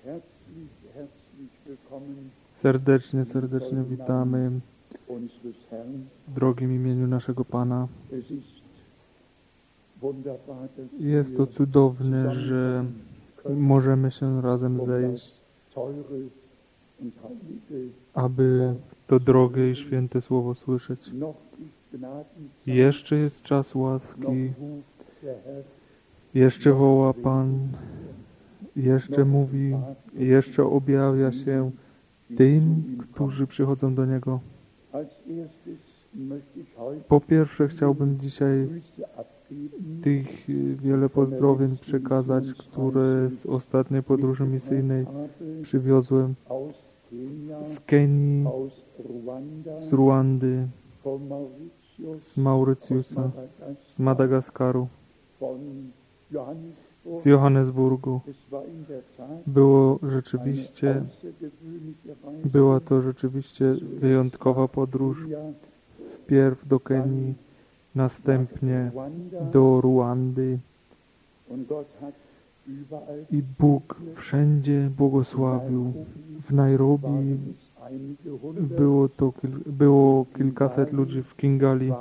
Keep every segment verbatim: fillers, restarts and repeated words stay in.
Serdecznie, serdecznie witamy w drogim imieniu naszego Pana. Jest to cudowne, że możemy się razem zejść, aby to drogie i święte Słowo słyszeć. Jeszcze jest czas łaski, jeszcze woła Pan, jeszcze mówi, jeszcze objawia się tym, którzy przychodzą do Niego. Po pierwsze chciałbym dzisiaj tych wiele pozdrowień przekazać, które z ostatniej podróży misyjnej przywiozłem z Kenii, z Ruandy, z Mauritiusa, z Madagaskaru, z Johannesburgu. Było rzeczywiście, była to rzeczywiście wyjątkowa podróż. Wpierw do Kenii, następnie do Ruandy. I Bóg wszędzie błogosławił. W Nairobi było to było kilkaset ludzi, w Kingali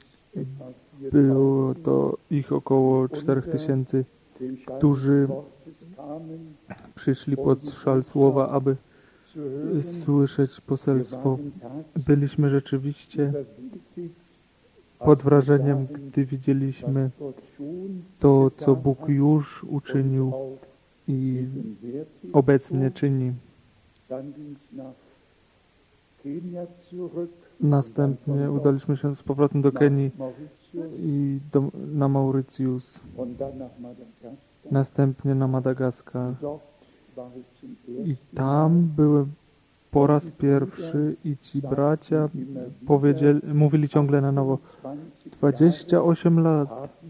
było to ich około czterech tysięcy, którzy przyszli pod szal słowa, aby słyszeć poselstwo. Byliśmy rzeczywiście pod wrażeniem, gdy widzieliśmy to, co Bóg już uczynił i obecnie czyni. Następnie udaliśmy się z powrotem do Kenii i do, na Mauritius, następnie na Madagaskar. I tam byłem po raz pierwszy i ci bracia powiedzieli, mówili ciągle na nowo, dwadzieścia osiem lat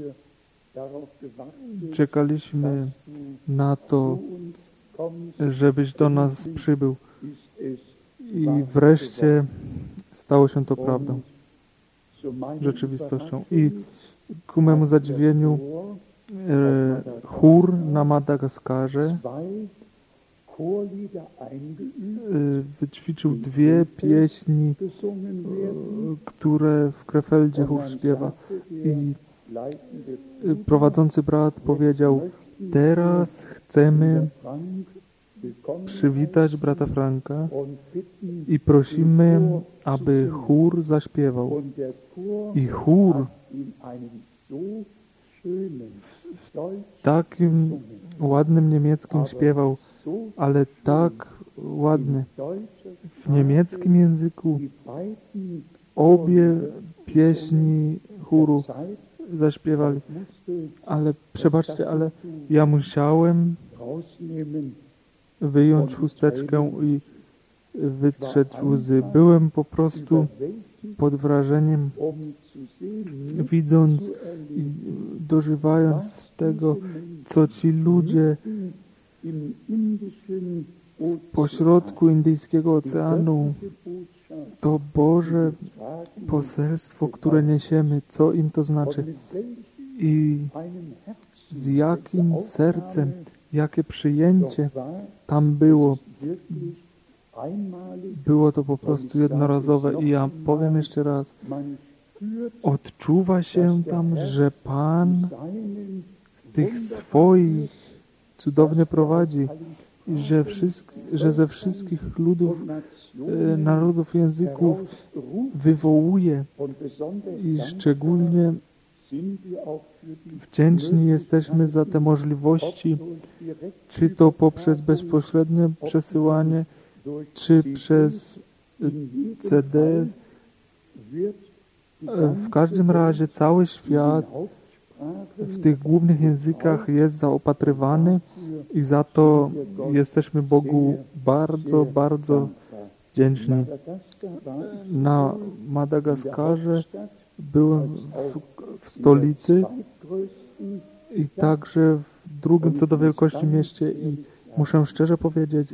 czekaliśmy na to, żebyś do nas przybył. I wreszcie stało się to prawdą, rzeczywistością. I ku memu zadziwieniu e, chór na Madagaskarze wyćwiczył dwie pieśni, które w Krefeldzie chór śpiewa. I prowadzący brat powiedział, teraz chcemy przywitać brata Franka i prosimy, aby chór zaśpiewał. I chór w takim ładnym niemieckim śpiewał, ale tak ładny. W niemieckim języku obie pieśni chóru zaśpiewali. Ale przebaczcie, ale ja musiałem wyjąć chusteczkę i wytrzeć łzy. Byłem po prostu pod wrażeniem, widząc i dożywając tego, co ci ludzie pośrodku Indyjskiego Oceanu, to Boże poselstwo, które niesiemy, co im to znaczy i z jakim sercem, jakie przyjęcie tam było. Było to po prostu jednorazowe i ja powiem jeszcze raz, odczuwa się tam, że Pan tych swoich cudownie prowadzi i że, że ze wszystkich ludów, e, narodów, języków wywołuje i szczególnie wdzięczni jesteśmy za te możliwości, czy to poprzez bezpośrednie przesyłanie, czy przez C D. W każdym razie cały świat w tych głównych językach jest zaopatrywany i za to jesteśmy Bogu bardzo, bardzo wdzięczni. Na Madagaskarze byłem w, w stolicy i także w drugim co do wielkości mieście i muszę szczerze powiedzieć,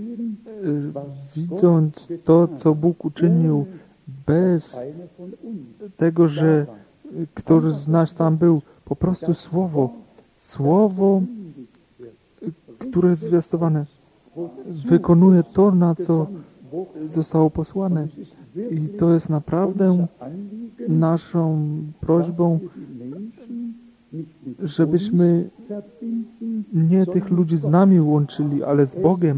widząc to, co Bóg uczynił bez tego, że ktoś z nas tam był, po prostu słowo, słowo, które jest zwiastowane, wykonuje to, na co zostało posłane. I to jest naprawdę naszą prośbą, żebyśmy nie tych ludzi z nami łączyli, ale z Bogiem.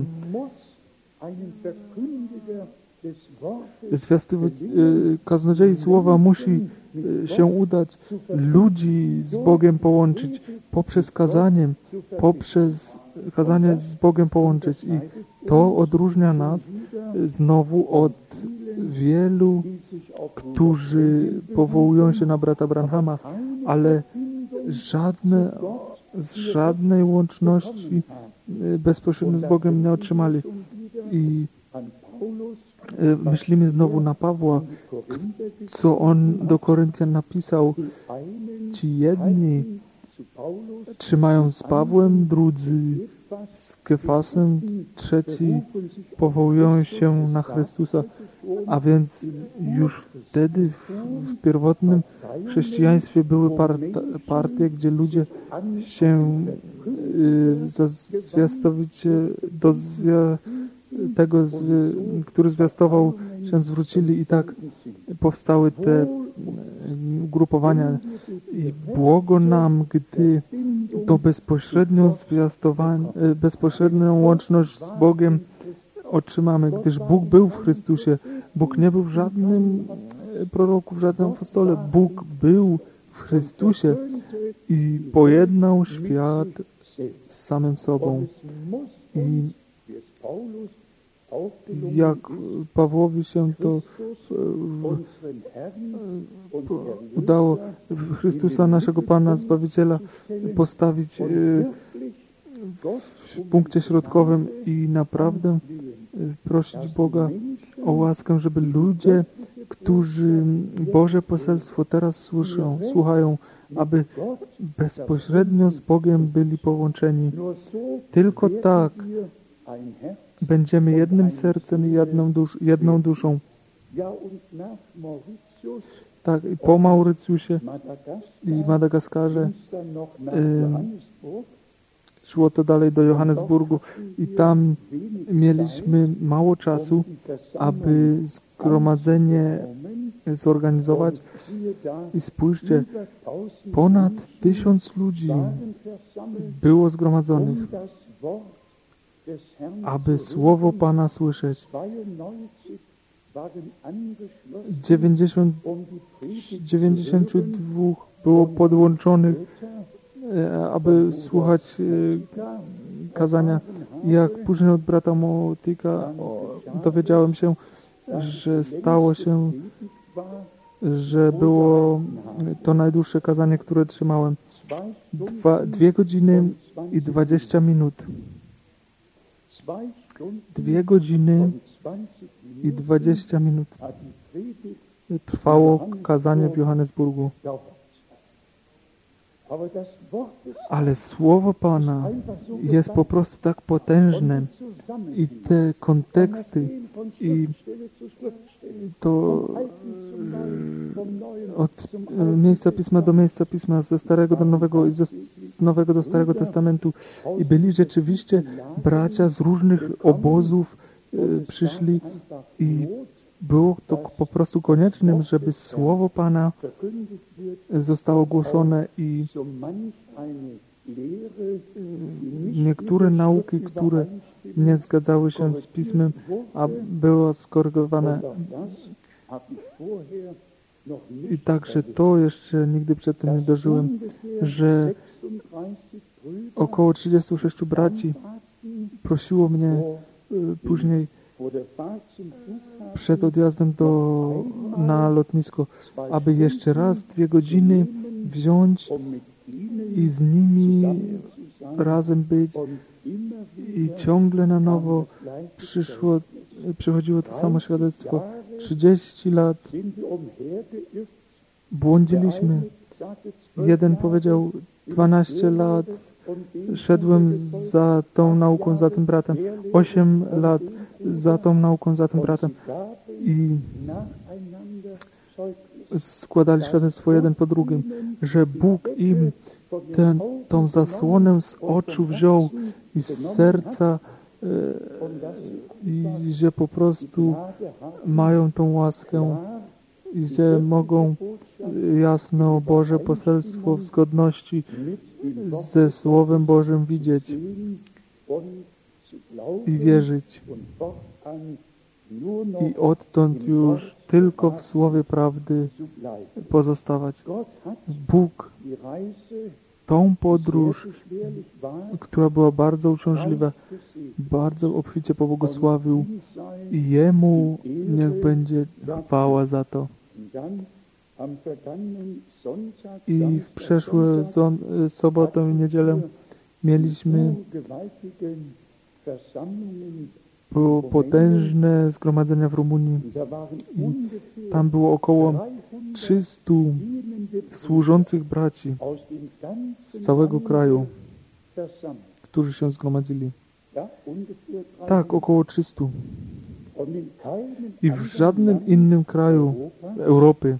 Zwiastować, kaznodziei słowa musi się udać, ludzi z Bogiem połączyć, poprzez kazanie, poprzez kazanie z Bogiem połączyć. I to odróżnia nas znowu od wielu, którzy powołują się na brata Branhama, ale żadne, żadnej łączności bezpośrednio z Bogiem nie otrzymali. I myślimy znowu na Pawła, co on do Koryntian napisał. Ci jedni trzymają z Pawłem, drudzy z Kefasem, trzeci powołują się na Chrystusa. A więc już wtedy w, w pierwotnym chrześcijaństwie były parta, partie, gdzie ludzie się y, zwiastowicie do zwia, tego, zwi, który zwiastował, się zwrócili i tak powstały te ugrupowania. I błogo nam, gdy to bezpośrednio zwiastowanie, bezpośrednią łączność z Bogiem otrzymamy, gdyż Bóg był w Chrystusie. Bóg nie był w żadnym proroku, w żadnym apostole. Bóg był w Chrystusie i pojednał świat z samym sobą. I jak Pawłowi się to udało Chrystusa, naszego Pana, Zbawiciela, postawić w punkcie środkowym i naprawdę prosić Boga o łaskę, żeby ludzie, którzy Boże poselstwo teraz słyszą, słuchają, aby bezpośrednio z Bogiem byli połączeni. Tylko tak będziemy jednym sercem i jedną, dusz, jedną duszą. Tak, i po Maurycjusie i Madagaskarze y, szło to dalej do Johannesburgu i tam mieliśmy mało czasu, aby zgromadzenie zorganizować. I spójrzcie, ponad tysiąc ludzi było zgromadzonych, aby Słowo Pana słyszeć. dziewięćdziesiąt, dziewięćdziesięciu dwóch było podłączonych, aby słuchać kazania. Jak później od brata Motyka dowiedziałem się, że stało się, że było to najdłuższe kazanie, które trzymałem. Dwa, dwie godziny i dwadzieścia minut. Dwie godziny i dwadzieścia minut trwało kazanie w Johannesburgu. Ale Słowo Pana jest po prostu tak potężne i te konteksty i to od miejsca Pisma do miejsca Pisma, ze Starego do Nowego i z Nowego do Starego Testamentu i byli rzeczywiście bracia z różnych obozów y, przyszli i było to po prostu koniecznym, żeby Słowo Pana zostało głoszone i niektóre nauki, które nie zgadzały się z Pismem, a było skorygowane. I także to jeszcze nigdy przedtem nie dożyłem, że około trzydziestu sześciu braci prosiło mnie później przed odjazdem do, na lotnisko, aby jeszcze raz dwie godziny wziąć i z nimi razem być i ciągle na nowo przyszło, przychodziło to samo świadectwo. trzydzieści lat błądziliśmy. Jeden powiedział dwanaście lat szedłem za tą nauką, za tym bratem. osiem lat za tą nauką, za tym bratem. I składali świadectwo jeden po drugim, że Bóg im ten, tą zasłonę z oczu wziął i z serca e, i że po prostu mają tą łaskę i że mogą jasno Boże poselstwo w zgodności ze Słowem Bożym widzieć i wierzyć. I odtąd już tylko w Słowie prawdy pozostawać. Bóg tą podróż, która była bardzo uciążliwa, bardzo obficie pobłogosławił i Jemu niech będzie chwała za to. I w przeszłą sobotę i niedzielę mieliśmy potężne zgromadzenia w Rumunii i tam było około trzystu służących braci z całego kraju, którzy się zgromadzili. Tak, około trzystu. I w żadnym innym kraju Europy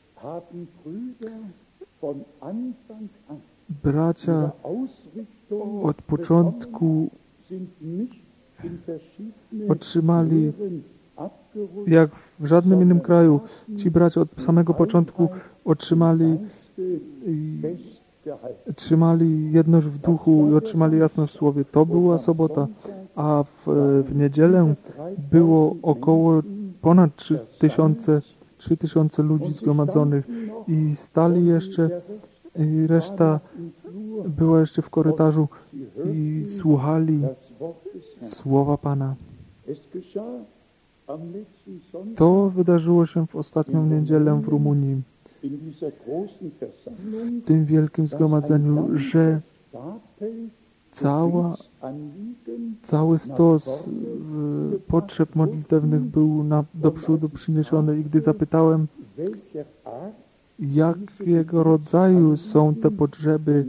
bracia od początku otrzymali, jak w żadnym innym kraju, ci bracia od samego początku otrzymali i trzymali jedność w duchu i otrzymali jasność w słowie. To była sobota, a w, w niedzielę było około ponad trzy tysiące, trzy tysiące ludzi zgromadzonych i stali jeszcze, i reszta była jeszcze w korytarzu i słuchali Słowa Pana. To wydarzyło się w ostatnią niedzielę w Rumunii, w tym wielkim zgromadzeniu, że cała, cały stos potrzeb modlitewnych był na, do przodu przyniesiony i gdy zapytałem, jakiego rodzaju są te potrzeby,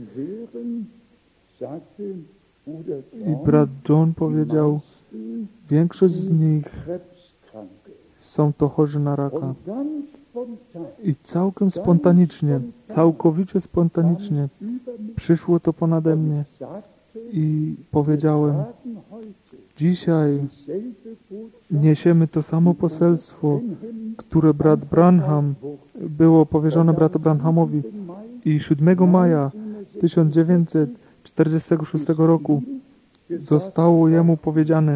i brat John powiedział, większość z nich są to chorzy na raka. I całkiem spontanicznie, całkowicie spontanicznie przyszło to ponade mnie i powiedziałem, dzisiaj niesiemy to samo poselstwo, które brat Branham, było powierzone bratu Branhamowi i siódmego maja tysiąc dziewięćset czterdziestego szóstego roku zostało jemu powiedziane,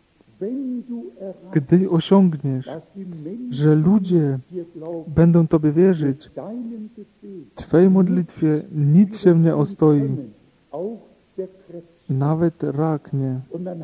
gdy osiągniesz, że ludzie będą Tobie wierzyć, Twej modlitwie nic się nie ostoi, nawet rak nie.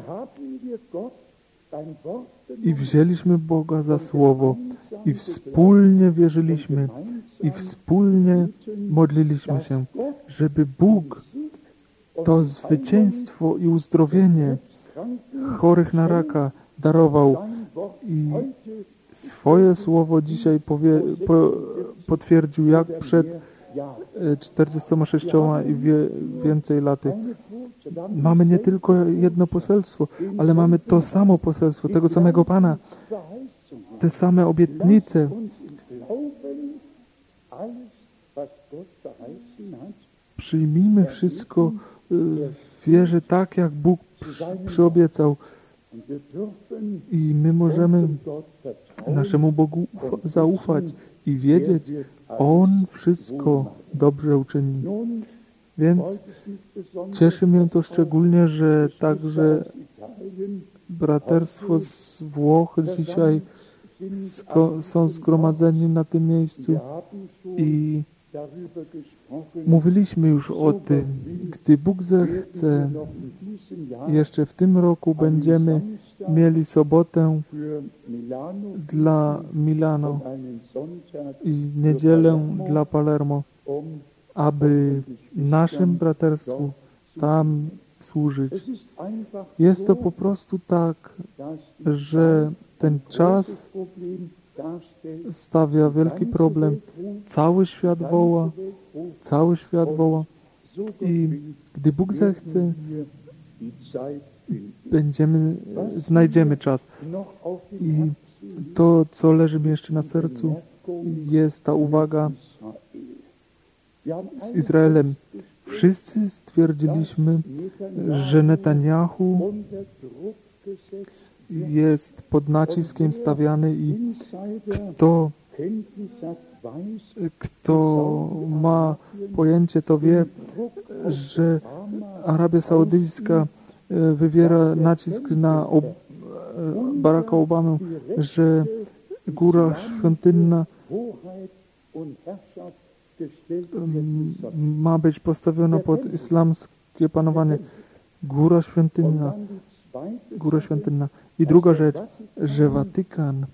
I wzięliśmy Boga za słowo i wspólnie wierzyliśmy i wspólnie modliliśmy się, żeby Bóg to zwycięstwo i uzdrowienie chorych na raka darował i swoje słowo dzisiaj powie, po, potwierdził jak przed czterdziestoma sześcioma i wie, więcej laty. Mamy nie tylko jedno poselstwo, ale mamy to samo poselstwo, tego samego Pana, te same obietnice. Przyjmijmy wszystko w wierze tak, jak Bóg przy, przyobiecał. I my możemy naszemu Bogu zaufać i wiedzieć, On wszystko dobrze uczyni. Więc cieszy mnie to szczególnie, że także braterstwo z Włoch dzisiaj sko- są zgromadzeni na tym miejscu i mówiliśmy już o tym, gdy Bóg zechce, jeszcze w tym roku będziemy mieli sobotę dla Milano i niedzielę dla Palermo, aby naszym braterstwu tam służyć. Jest to po prostu tak, że ten czas stawia wielki problem. Cały świat woła, cały świat woła i gdy Bóg zechce, będziemy, znajdziemy czas. I to, co leży mi jeszcze na sercu, jest ta uwaga z Izraelem. Wszyscy stwierdziliśmy, że Netanyahu jest pod naciskiem stawiany i kto, kto ma pojęcie, to wie, że Arabia Saudyjska wywiera nacisk na Ob Baracka Obamę, że góra świątynna ma być postawiona pod islamskie panowanie. Góra świątynna. Góra świątynna. I druga rzecz, że Watykan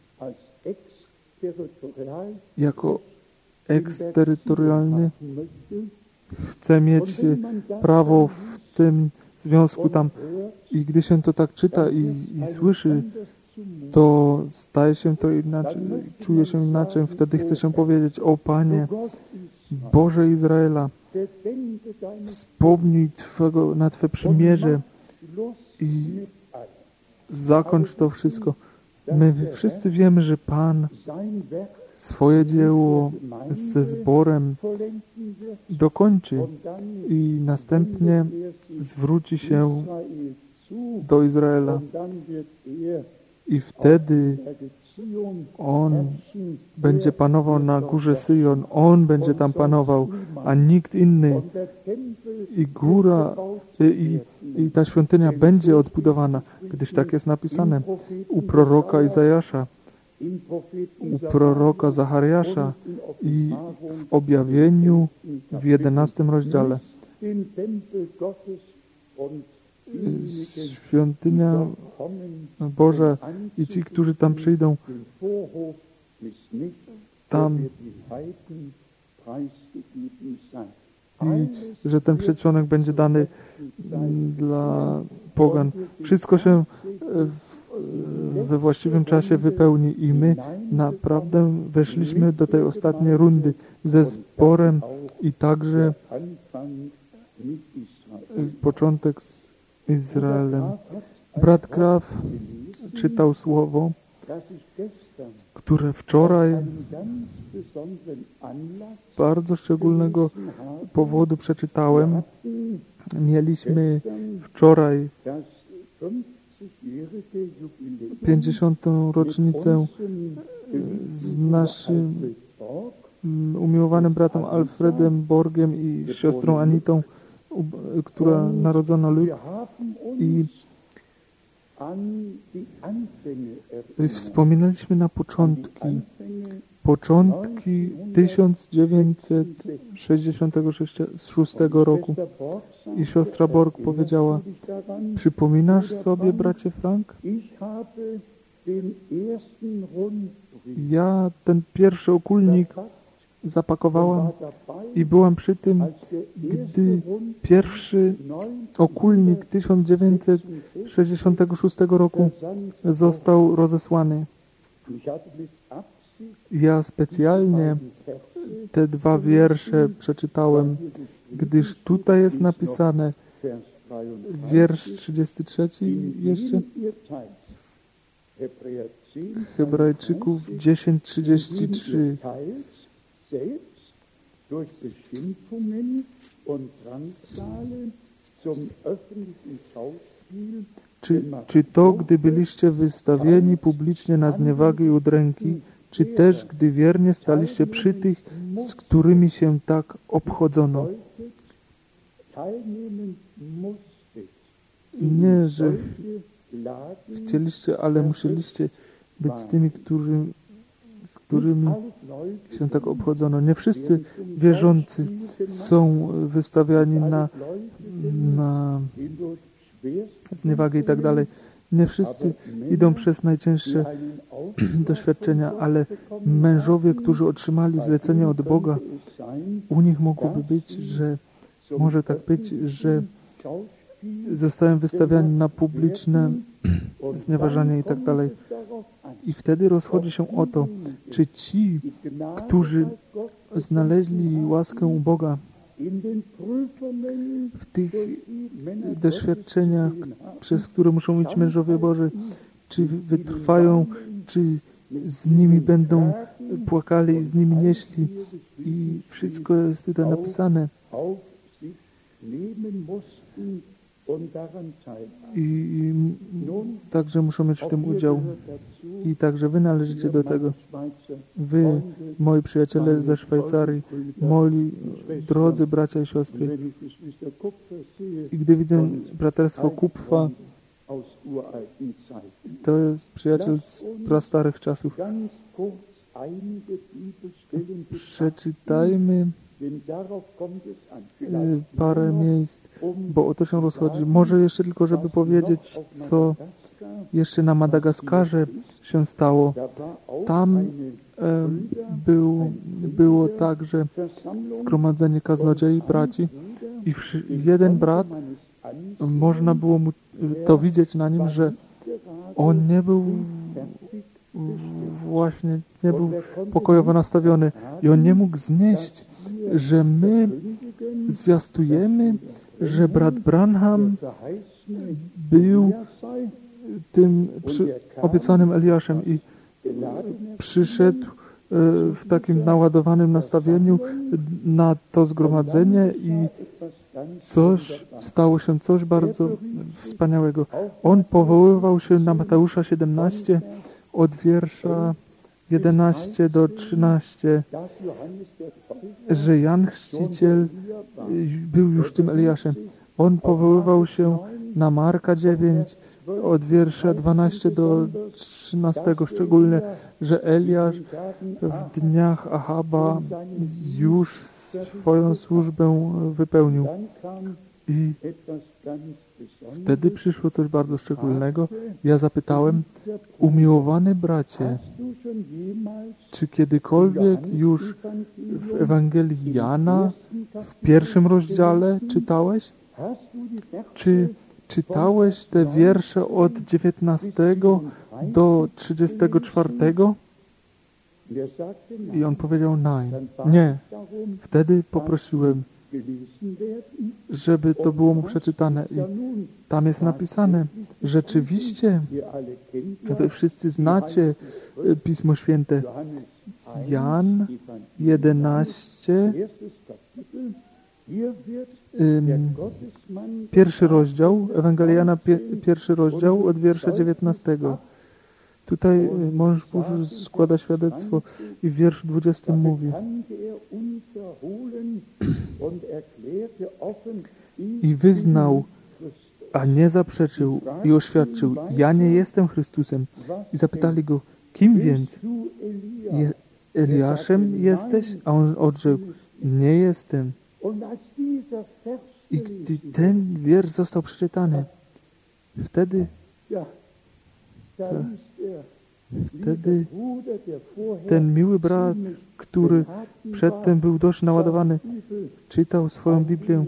jako eksterytorialny chce mieć prawo w tym związku tam. I gdy się to tak czyta i, i słyszy, to staje się to inaczej, czuje się inaczej. Wtedy chce się powiedzieć: o Panie, Boże Izraela, wspomnij Twego, na Twe przymierze i zakończ to wszystko. My wszyscy wiemy, że Pan swoje dzieło ze zborem dokończy i następnie zwróci się do Izraela. I wtedy On będzie panował na górze Syjon. On będzie tam panował, a nikt inny. I góra, i, i ta świątynia będzie odbudowana, gdyż tak jest napisane u proroka Izajasza, u proroka Zachariasza i w objawieniu w jedenastym rozdziale. Świątynia Boża i ci, którzy tam przyjdą, tam i że ten przedsionek będzie dany dla pogan. Wszystko się we właściwym czasie wypełni i my naprawdę weszliśmy do tej ostatniej rundy ze zborem i także początek z Izraelem. Brat Graf czytał słowo, które wczoraj z bardzo szczególnego powodu przeczytałem. Mieliśmy wczoraj pięćdziesiątą rocznicę z naszym umiłowanym bratem Alfredem Borgiem i siostrą Anitą, która narodzono lud. I wspominaliśmy na początki, początki tysiąc dziewięćset sześćdziesiątego szóstego roku. I siostra Borg powiedziała: przypominasz sobie, bracie Frank? Ja ten pierwszy okulnik zapakowałam i byłam przy tym, gdy pierwszy okulnik tysiąc dziewięćset sześćdziesiątego szóstego roku został rozesłany. Ja specjalnie te dwa wiersze przeczytałem, gdyż tutaj jest napisane wiersz trzydziesty trzeci jeszcze, Hebrajczyków dziesięć trzydzieści trzy. Czy, czy to, gdy byliście wystawieni publicznie na zniewagę i udręki, czy też, gdy wiernie staliście przy tych, z którymi się tak obchodzono? Nie, że chcieliście, ale musieliście być z tymi, którzy, z którymi się tak obchodzono. Nie wszyscy wierzący są wystawiani na, na zniewagę i tak dalej. Nie wszyscy idą przez najcięższe doświadczenia, ale mężowie, którzy otrzymali zlecenie od Boga, u nich mogłoby być, że może tak być, że zostają wystawiani na publiczne znieważanie i tak dalej. I wtedy rozchodzi się o to, czy ci, którzy znaleźli łaskę u Boga w tych doświadczeniach, przez które muszą iść mężowie Boży, czy wytrwają, czy z nimi będą płakali i z nimi nieśli. I wszystko jest tutaj napisane. I, i także muszą mieć w tym udział. I także wy należycie do tego. Wy, moi przyjaciele ze Szwajcarii, moi drodzy bracia i siostry. I gdy widzę braterstwo Kupfa, to jest przyjaciel z prastarych czasów. Przeczytajmy parę miejsc, bo o to się rozchodzi. Może jeszcze tylko, żeby powiedzieć, co jeszcze na Madagaskarze się stało. Tam e, był, było także zgromadzenie kaznodziei braci i jeden brat, można było mu to widzieć na nim, że on nie był właśnie, nie był pokojowo nastawiony i on nie mógł znieść, że my zwiastujemy, że brat Branham był tym przy, obiecanym Eliaszem i przyszedł w takim naładowanym nastawieniu na to zgromadzenie i coś, stało się coś bardzo wspaniałego. On powoływał się na Mateusza siedemnaście od wiersza jedenaście do trzynaście, że Jan Chrzciciel był już tym Eliaszem. On powoływał się na Marka dziewięć od wiersza dwanaście do trzynastego, szczególnie, że Eliasz w dniach Ahaba już swoją służbę wypełnił. I wtedy przyszło coś bardzo szczególnego. Ja zapytałem, umiłowany bracie, czy kiedykolwiek już w Ewangelii Jana w pierwszym rozdziale czytałeś? Czy czytałeś te wiersze od dziewiętnastego do trzydziestego czwartego? I on powiedział nein. Nie. Wtedy poprosiłem, żeby to było mu przeczytane. I tam jest napisane, rzeczywiście wy wszyscy znacie Pismo Święte. Jan jedenaście, ym, pierwszy rozdział, Ewangelia Jana, pie, pierwszy rozdział od wiersza dziewiętnastego. Tutaj mąż Boży składa świadectwo i w wierszu dwudziestym mówi: i wyznał, a nie zaprzeczył i oświadczył, ja nie jestem Chrystusem. I zapytali go, kim więc? Je, Eliaszem jesteś? A on odrzekł, nie jestem. I gdy ten wiersz został przeczytany, wtedy ta, wtedy ten miły brat, który przedtem był dość naładowany, czytał swoją Biblię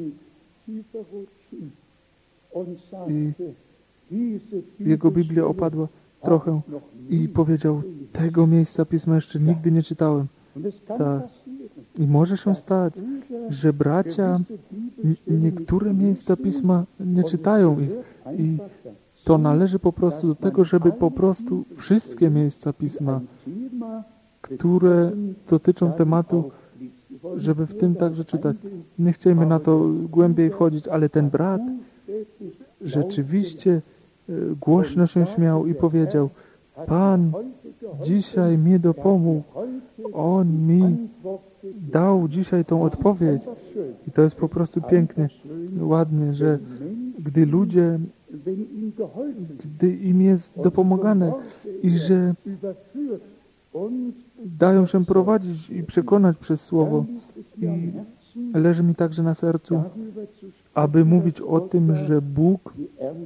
i jego Biblia opadła trochę i powiedział, tego miejsca Pisma jeszcze nigdy nie czytałem. Tak. I może się stać, że bracia niektóre miejsca Pisma nie czytają ich i to należy po prostu do tego, żeby po prostu wszystkie miejsca Pisma, które dotyczą tematu, żeby w tym także czytać. Nie chcemy na to głębiej wchodzić, ale ten brat rzeczywiście głośno się śmiał i powiedział, Pan dzisiaj mi dopomógł, On mi dał dzisiaj tą odpowiedź. I to jest po prostu pięknie, ładnie, że gdy ludzie, gdy im jest dopomagane i że dają się prowadzić i przekonać przez Słowo. I leży mi także na sercu, aby mówić o tym, że Bóg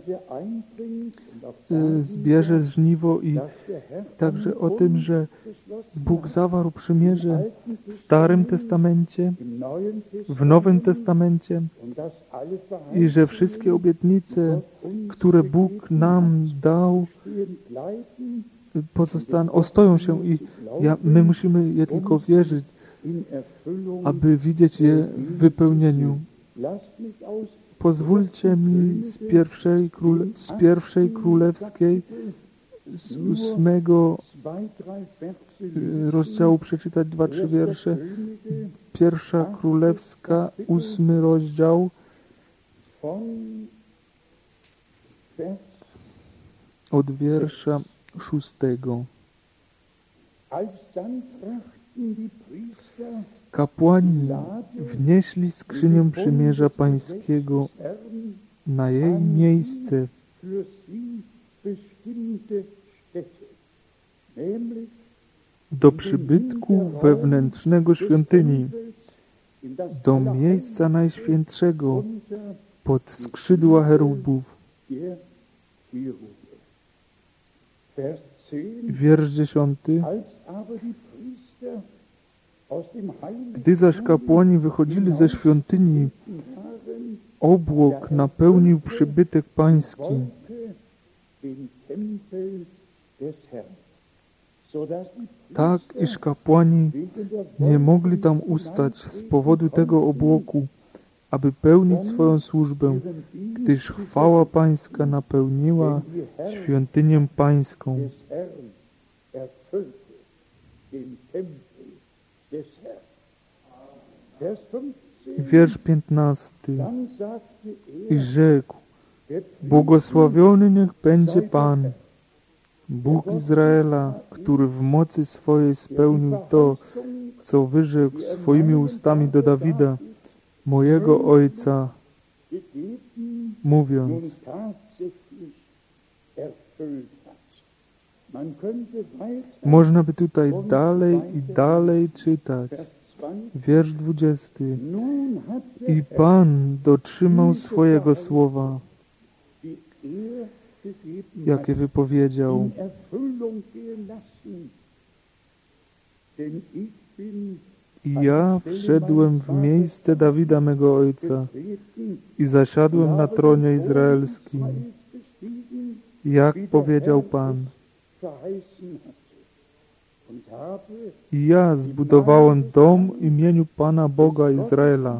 zbierze żniwo i także o tym, że Bóg zawarł przymierze w Starym Testamencie, w Nowym Testamencie i że wszystkie obietnice, które Bóg nam dał, pozostaną, ostoją się i ja, my musimy je tylko wierzyć, aby widzieć je w wypełnieniu. Pozwólcie mi z pierwszej, króle, z pierwszej królewskiej, z ósmego rozdziału przeczytać dwa, trzy wiersze. Pierwsza królewska, ósmy rozdział od wiersza szóstego. Kapłani wnieśli skrzynię przymierza pańskiego na jej miejsce, do przybytku wewnętrznego świątyni, do miejsca najświętszego, pod skrzydła cherubów. Wiersz dziesiąty. Gdy zaś kapłani wychodzili ze świątyni, obłok napełnił przybytek pański. Tak, iż kapłani nie mogli tam ustać z powodu tego obłoku, aby pełnić swoją służbę, gdyż chwała pańska napełniła świątynię pańską. Wiersz piętnasty. I rzekł: błogosławiony niech będzie Pan, Bóg Izraela, który w mocy swojej spełnił to, co wyrzekł swoimi ustami do Dawida, mojego ojca, mówiąc. Można by tutaj dalej i dalej czytać. Wiersz dwudziesty. I Pan dotrzymał swojego słowa, jakie wypowiedział. I ja wszedłem w miejsce Dawida mego ojca i zasiadłem na tronie izraelskim, jak powiedział Pan. I ja zbudowałem dom imieniu Pana Boga Izraela.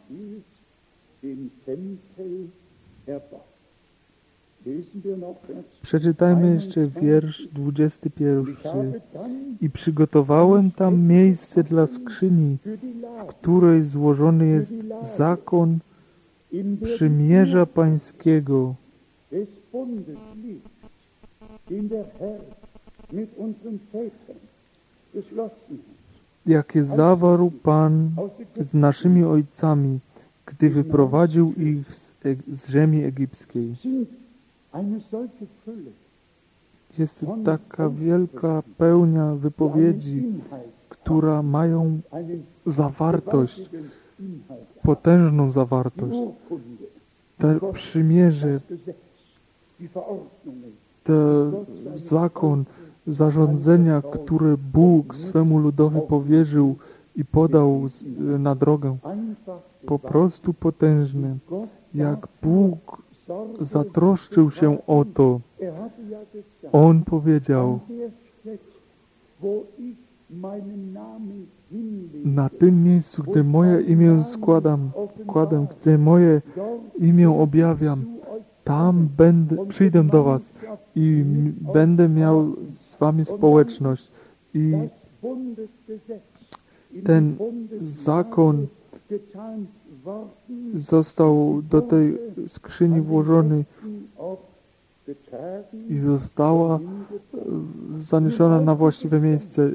Przeczytajmy jeszcze wiersz dwudziesty pierwszy. I przygotowałem tam miejsce dla skrzyni, w której złożony jest zakon przymierza pańskiego, jakie zawarł Pan z naszymi ojcami, gdy wyprowadził ich z, z ziemi egipskiej. Jest tu taka wielka pełnia wypowiedzi, która mają zawartość, potężną zawartość. To przymierze, ten zakon, zarządzenia, które Bóg swemu ludowi powierzył i podał na drogę, po prostu potężne. Jak Bóg zatroszczył się o to, On powiedział: na tym miejscu, gdzie moje imię składam, kładę, gdzie moje imię objawiam, tam będę, przyjdę do was i będę miał z wami społeczność. I ten zakon został do tej skrzyni włożony i została zaniesiona na właściwe miejsce.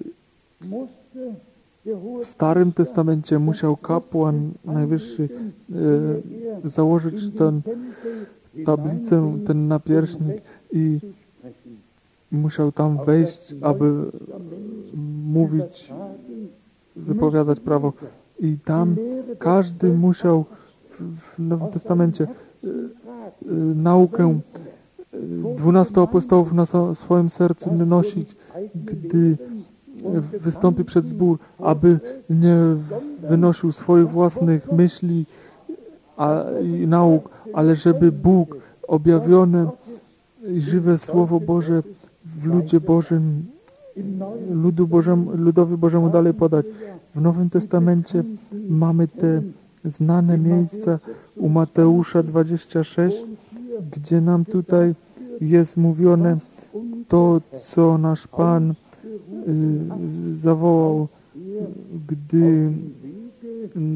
W Starym Testamencie musiał kapłan najwyższy e, założyć tę tablicę, ten napierśnik i musiał tam wejść, aby mówić, wypowiadać prawo. I tam każdy musiał w Nowym Testamencie e, e, naukę dwunastu apostołów na swoim sercu nosić, gdy wystąpi przed zbór, aby nie wynosił swoich własnych myśli a, i nauk, ale żeby Bóg objawione i żywe Słowo Boże w ludzie Bożym, ludu Bożemu, ludowi Bożemu dalej podać. W Nowym Testamencie mamy te znane miejsca u Mateusza dwadzieścia sześć, gdzie nam tutaj jest mówione to, co nasz Pan y, zawołał, gdy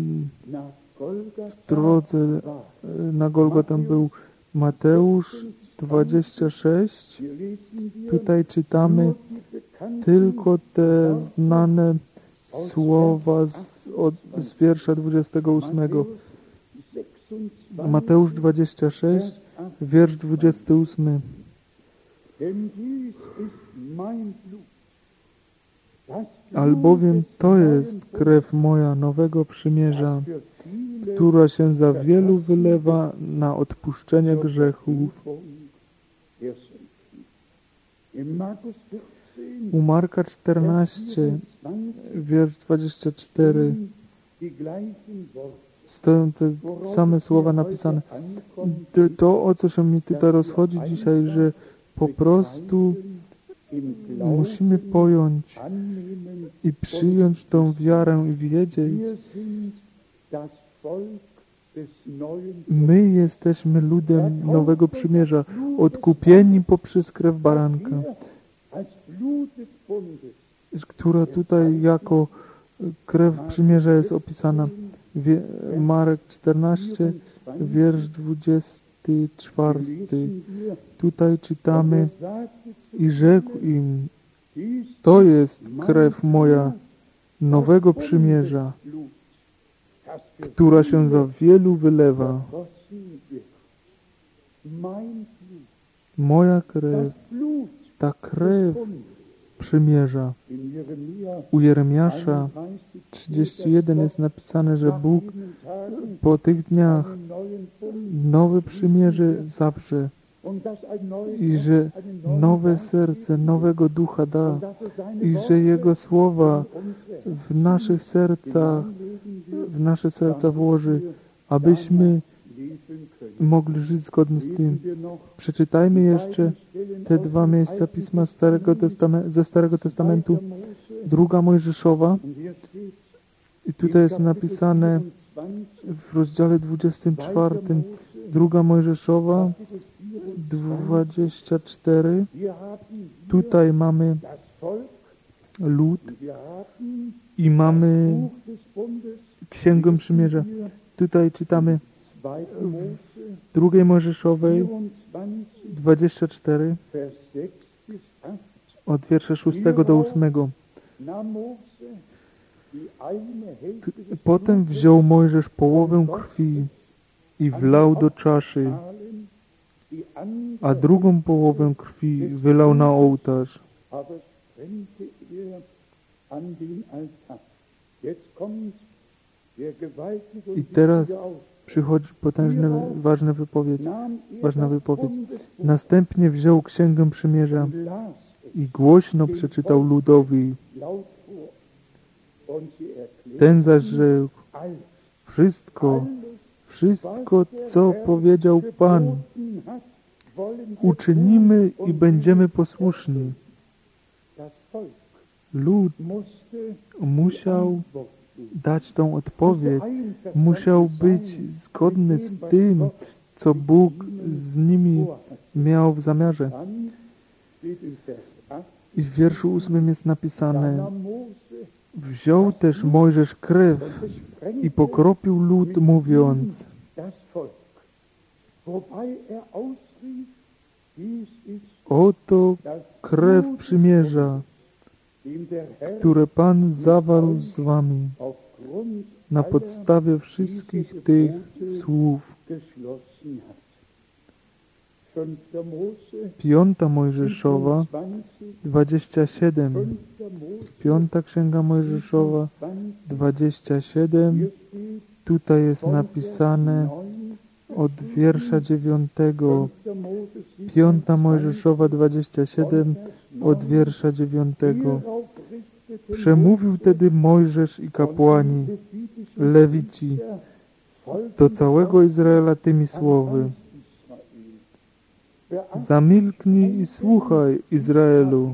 w drodze na Golgotę był. Mateusz dwadzieścia sześć. Tutaj czytamy tylko te znane słowa z, od, z wiersza dwudziestego ósmego. Mateusz dwadzieścia sześć, wiersz dwudziesty ósmy. Albowiem to jest krew moja nowego przymierza, która się za wielu wylewa na odpuszczenie grzechów. U Marka czternaście, wiersz dwadzieścia cztery, stoją te same słowa napisane. To, o co się mi tutaj rozchodzi dzisiaj, że po prostu musimy pojąć i przyjąć tą wiarę i wiedzieć, my jesteśmy ludem nowego przymierza, odkupieni poprzez krew baranka, która tutaj jako krew przymierza jest opisana. Marek czternaście, wiersz dwudziesty czwarty. Tutaj czytamy: i rzekł im, to jest krew moja nowego przymierza, która się za wielu wylewa. Moja krew, ta krew przymierza. U Jeremiasza trzydzieści jeden jest napisane, że Bóg po tych dniach nowe przymierze zawrze i że nowe serce, nowego ducha da i że Jego słowa w naszych sercach, w nasze serca włoży, abyśmy mogli żyć zgodnie z tym. Przeczytajmy jeszcze te dwa miejsca Pisma Starego Testamentu, ze Starego Testamentu. Druga Mojżeszowa. I tutaj jest napisane w rozdziale dwudziestym czwartym. Druga Mojżeszowa, dwadzieścia cztery. Tutaj mamy lud i mamy Księgę Przymierza. Tutaj czytamy w drugiej Mojżeszowej dwadzieścia cztery od wiersza szóstego do ósmego. Potem wziął Mojżesz połowę krwi i wlał do czaszy, a drugą połowę krwi wylał na ołtarz. I teraz przychodzi potężna, ważna wypowiedź, ważna wypowiedź. Następnie wziął Księgę Przymierza i głośno przeczytał ludowi. Ten zaś rzekł: wszystko, wszystko, co powiedział Pan, uczynimy i będziemy posłuszni. Lud musiał dać tą odpowiedź, musiał być zgodny z tym, co Bóg z nimi miał w zamiarze. I w wierszu ósmym jest napisane: wziął też Mojżesz krew i pokropił lud, mówiąc: oto krew przymierza, które Pan zawarł z wami na podstawie wszystkich tych słów. Piąta Mojżeszowa, dwadzieścia siedem. Piąta Księga Mojżeszowa, dwadzieścia siedem. Tutaj jest napisane od wiersza dziewiątego. Piąta Mojżeszowa, dwadzieścia siedem, od wiersza dziewiątego. Przemówił tedy Mojżesz i kapłani, Lewici, do całego Izraela tymi słowy: zamilknij i słuchaj, Izraelu.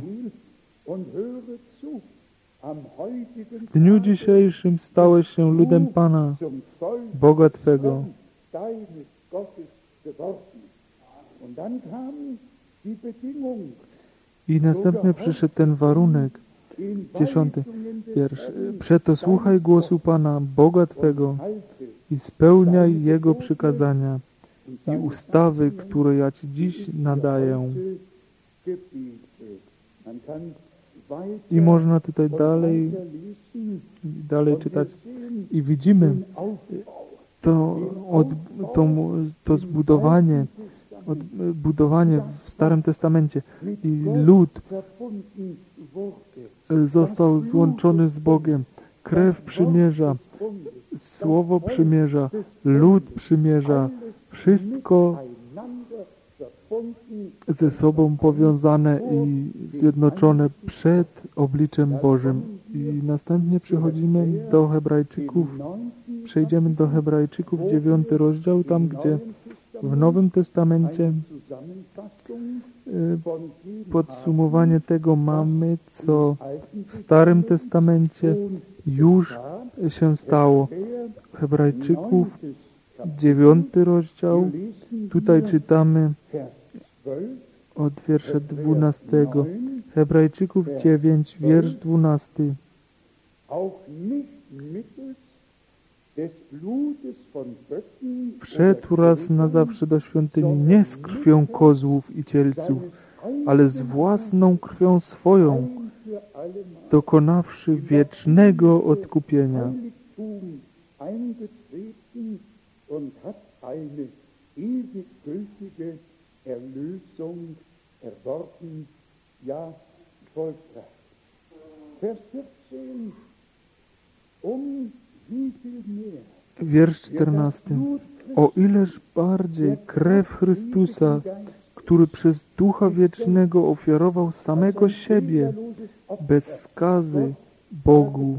W dniu dzisiejszym stałeś się ludem Pana, Boga Twego. I następnie przyszedł ten warunek, dziesiąty wiersz. Przeto słuchaj głosu Pana, Boga Twego, i spełniaj Jego przykazania, i ustawy, które ja Ci dziś nadaję. I można tutaj dalej, dalej czytać i widzimy to, od, to, to zbudowanie, od, budowanie w Starym Testamencie. I lud został złączony z Bogiem. Krew przymierza, słowo przymierza, lud przymierza, wszystko ze sobą powiązane i zjednoczone przed obliczem Bożym. I następnie przechodzimy do Hebrajczyków, przejdziemy do Hebrajczyków, dziewiąty rozdział, tam gdzie w Nowym Testamencie podsumowanie tego mamy, co w Starym Testamencie już się stało. Hebrajczyków, dziewiąty rozdział, tutaj czytamy od wiersza dwunastego. Hebrajczyków dziewięć, wiersz dwunasty. Wszedł raz na zawsze do świątyni nie z krwią kozłów i cielców, ale z własną krwią swoją, dokonawszy wiecznego odkupienia. Wiersz czternasty. O ileż bardziej krew Chrystusa, który przez Ducha Wiecznego ofiarował samego siebie bez skazy Bogu,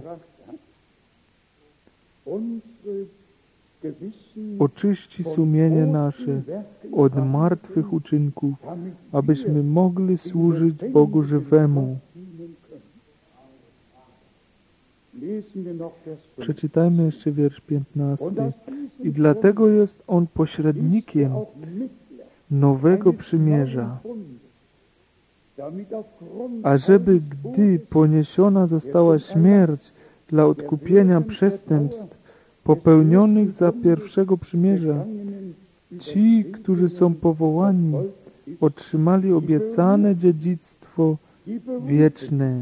oczyści sumienie nasze od martwych uczynków, abyśmy mogli służyć Bogu żywemu. Przeczytajmy jeszcze wiersz piętnasty. I dlatego jest On pośrednikiem nowego przymierza, ażeby gdy poniesiona została śmierć dla odkupienia przestępstw popełnionych za pierwszego przymierza, ci, którzy są powołani, otrzymali obiecane dziedzictwo wieczne.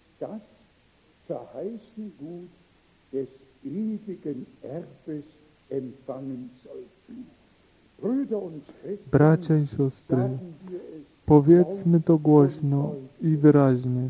Bracia i siostry, powiedzmy to głośno i wyraźnie.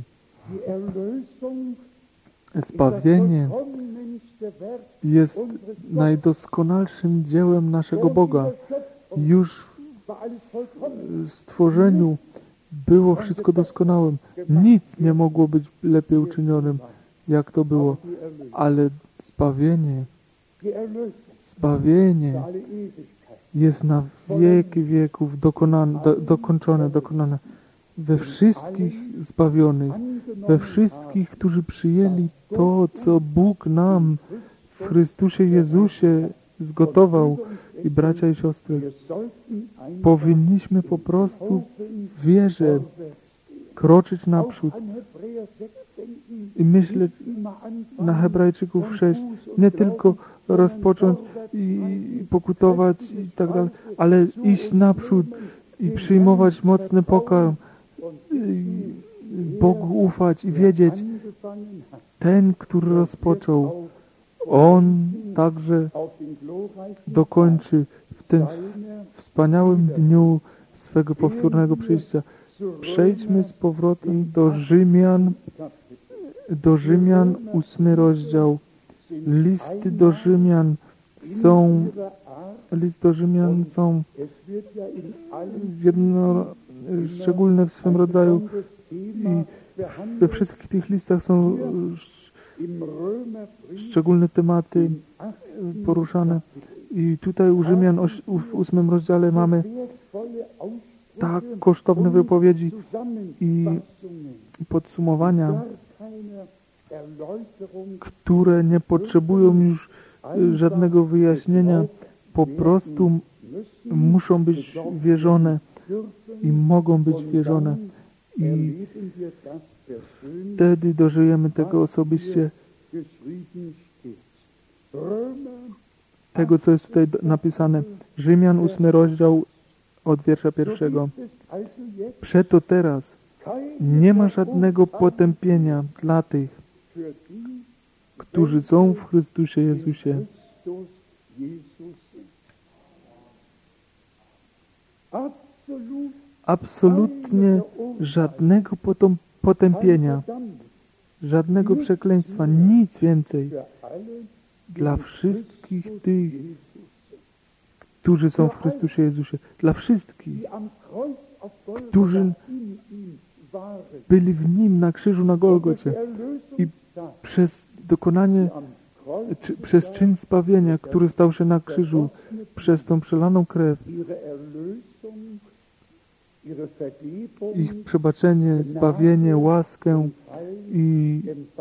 Zbawienie jest najdoskonalszym dziełem naszego Boga. Już w stworzeniu było wszystko doskonałym. Nic nie mogło być lepiej uczynionym, jak to było. Ale zbawienie, zbawienie jest na wieki wieków dokonane, do, dokończone, dokonane we wszystkich zbawionych, we wszystkich, którzy przyjęli to, co Bóg nam w Chrystusie Jezusie zgotował. I bracia i siostry, powinniśmy po prostu w wierze kroczyć naprzód i myśleć na Hebrajczyków sześć, nie tylko rozpocząć i pokutować i tak dalej, ale iść naprzód i przyjmować mocny pokarm, Bogu ufać i wiedzieć, ten, który rozpoczął, On także dokończy w tym wspaniałym dniu swego powtórnego przyjścia. Przejdźmy z powrotem do Rzymian, do Rzymian, ósmy rozdział. Listy do Rzymian są, list do Rzymian są jedno, szczególne w swym rodzaju i we wszystkich tych listach są szczególne tematy poruszane. I tutaj u Rzymian w ósmym rozdziale mamy tak kosztowne wypowiedzi i podsumowania, które nie potrzebują już żadnego wyjaśnienia, po prostu muszą być wierzone i mogą być wierzone. I wtedy dożyjemy tego osobiście. tego, co jest tutaj napisane. Rzymian ósmy rozdział od wiersza pierwszego. Przeto teraz nie ma żadnego potępienia dla tych, którzy są w Chrystusie Jezusie. Absolutnie żadnego potą- potępienia, żadnego przekleństwa, nic więcej. Dla wszystkich tych, którzy są w Chrystusie Jezusie. Dla wszystkich, którzy byli w Nim na krzyżu na Golgocie i przez dokonanie, czy, przez czyn zbawienia, który stał się na krzyżu, przez tą przelaną krew, ich przebaczenie, zbawienie, łaskę i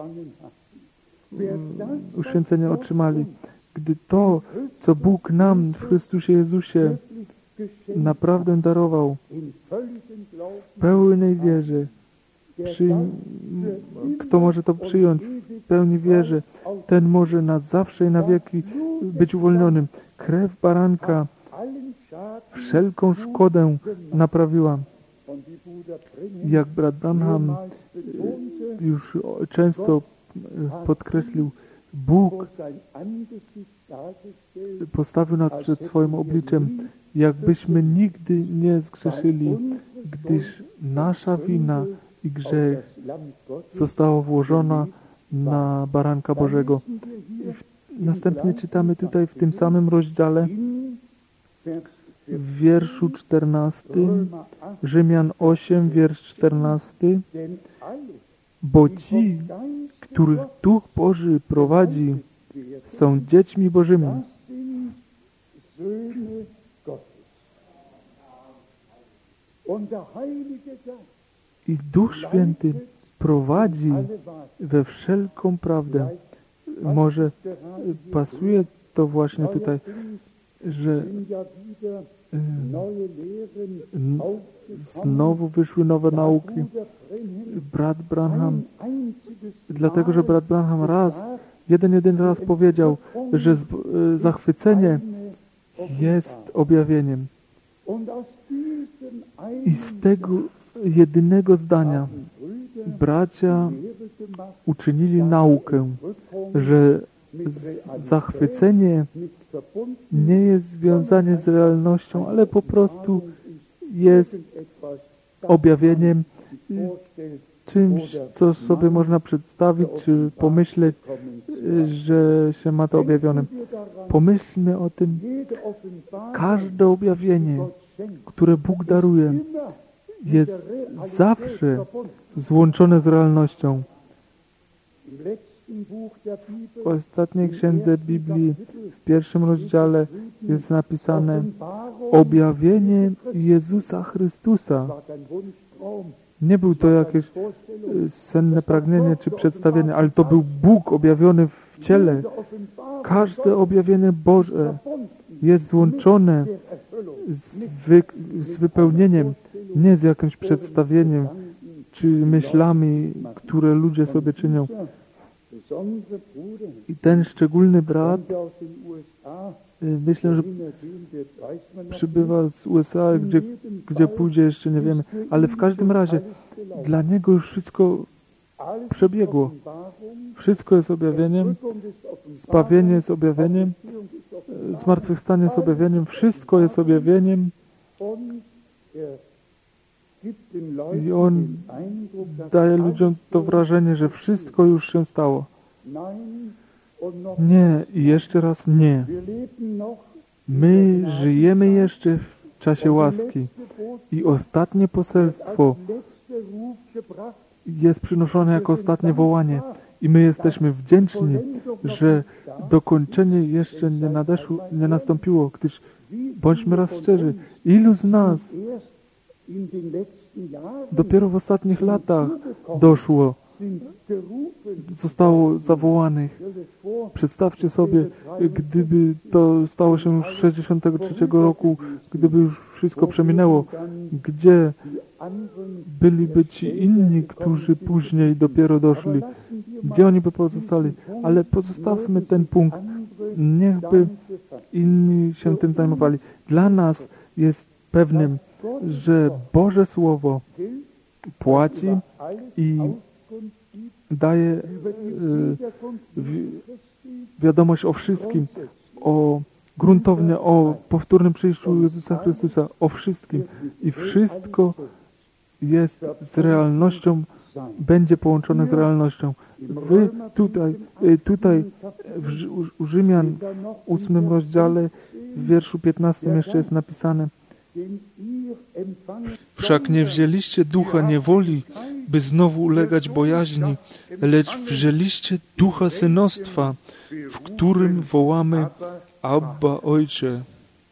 uświęcenie otrzymali. Gdy to, co Bóg nam w Chrystusie Jezusie naprawdę darował, w pełnej wierze, przy, kto może to przyjąć w pełni wierze, ten może na zawsze i na wieki być uwolnionym. Krew baranka wszelką szkodę naprawiła. Jak brat Branham już często podkreślił, Bóg postawił nas przed swoim obliczem, jakbyśmy nigdy nie zgrzeszyli, gdyż nasza wina i grzech została włożona na baranka Bożego. Następnie czytamy tutaj w tym samym rozdziale, w wierszu czternastym, Rzymian osiem, wiersz czternasty, bo ci, których Duch Boży prowadzi, są dziećmi Bożymi. I Duch Święty prowadzi we wszelką prawdę. Może pasuje to właśnie tutaj, że znowu wyszły nowe nauki. Brat Branham, dlatego, że brat Branham raz, jeden, jeden raz powiedział, że zachwycenie jest objawieniem. I z tego jedynego zdania bracia uczynili naukę, że zachwycenie nie jest związane z realnością, ale po prostu jest objawieniem, czymś, co sobie można przedstawić, czy pomyśleć, że się ma to objawione. Pomyślmy o tym, każde objawienie, które Bóg daruje, jest zawsze złączone z realnością. W ostatniej księdze Biblii, w pierwszym rozdziale jest napisane objawienie Jezusa Chrystusa. Nie był to jakieś senne pragnienie czy przedstawienie, ale to był Bóg objawiony w ciele. Każde objawienie Boże jest złączone z, wy, z wypełnieniem, nie z jakimś przedstawieniem czy myślami, które ludzie sobie czynią. I ten szczególny brat, myślę, że przybywa z U S A, gdzie, gdzie pójdzie, jeszcze nie wiemy, ale w każdym razie dla niego już wszystko przebiegło. Wszystko jest objawieniem, zbawienie jest objawieniem, zmartwychwstanie jest objawieniem, wszystko jest objawieniem. I on daje ludziom to wrażenie, że wszystko już się stało. Nie, i jeszcze raz nie. My żyjemy jeszcze w czasie łaski. I ostatnie poselstwo jest przynoszone jako ostatnie wołanie. I my jesteśmy wdzięczni, że dokończenie jeszcze nie nadeszło, nie nastąpiło, gdyż bądźmy raz szczerzy, ilu z nas dopiero w ostatnich latach doszło, zostało zawołanych. Przedstawcie sobie, gdyby to stało się już z sześćdziesiątego trzeciego roku, gdyby już wszystko przeminęło, gdzie byliby ci inni, którzy później dopiero doszli, gdzie oni by pozostali. Ale pozostawmy ten punkt. Niechby inni się tym zajmowali. Dla nas jest pewnym, że Boże Słowo płaci i daje y, wi wiadomość o wszystkim, o gruntownie o powtórnym przyjściu Jezusa Chrystusa, o wszystkim. I wszystko jest z realnością, będzie połączone z realnością. Wy tutaj, tutaj w, u Rzymian w ósmym rozdziale, w wierszu piętnastym jeszcze jest napisane: wszak nie wzięliście ducha niewoli, by znowu ulegać bojaźni, lecz wzięliście ducha synostwa, w którym wołamy Abba, Ojcze.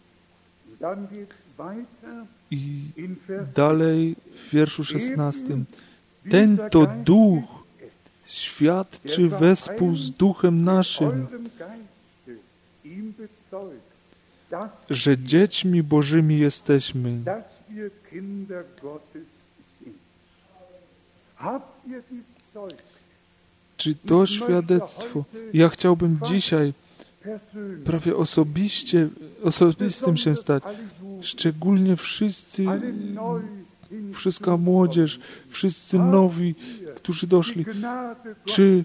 I dalej w wierszu szesnastym. Ten to duch świadczy wespół z duchem naszym, że dziećmi Bożymi jesteśmy. Czy to świadectwo? Ja chciałbym dzisiaj prawie osobiście, osobistym się stać. Szczególnie wszyscy, wszystka młodzież, wszyscy nowi, którzy doszli. Czy,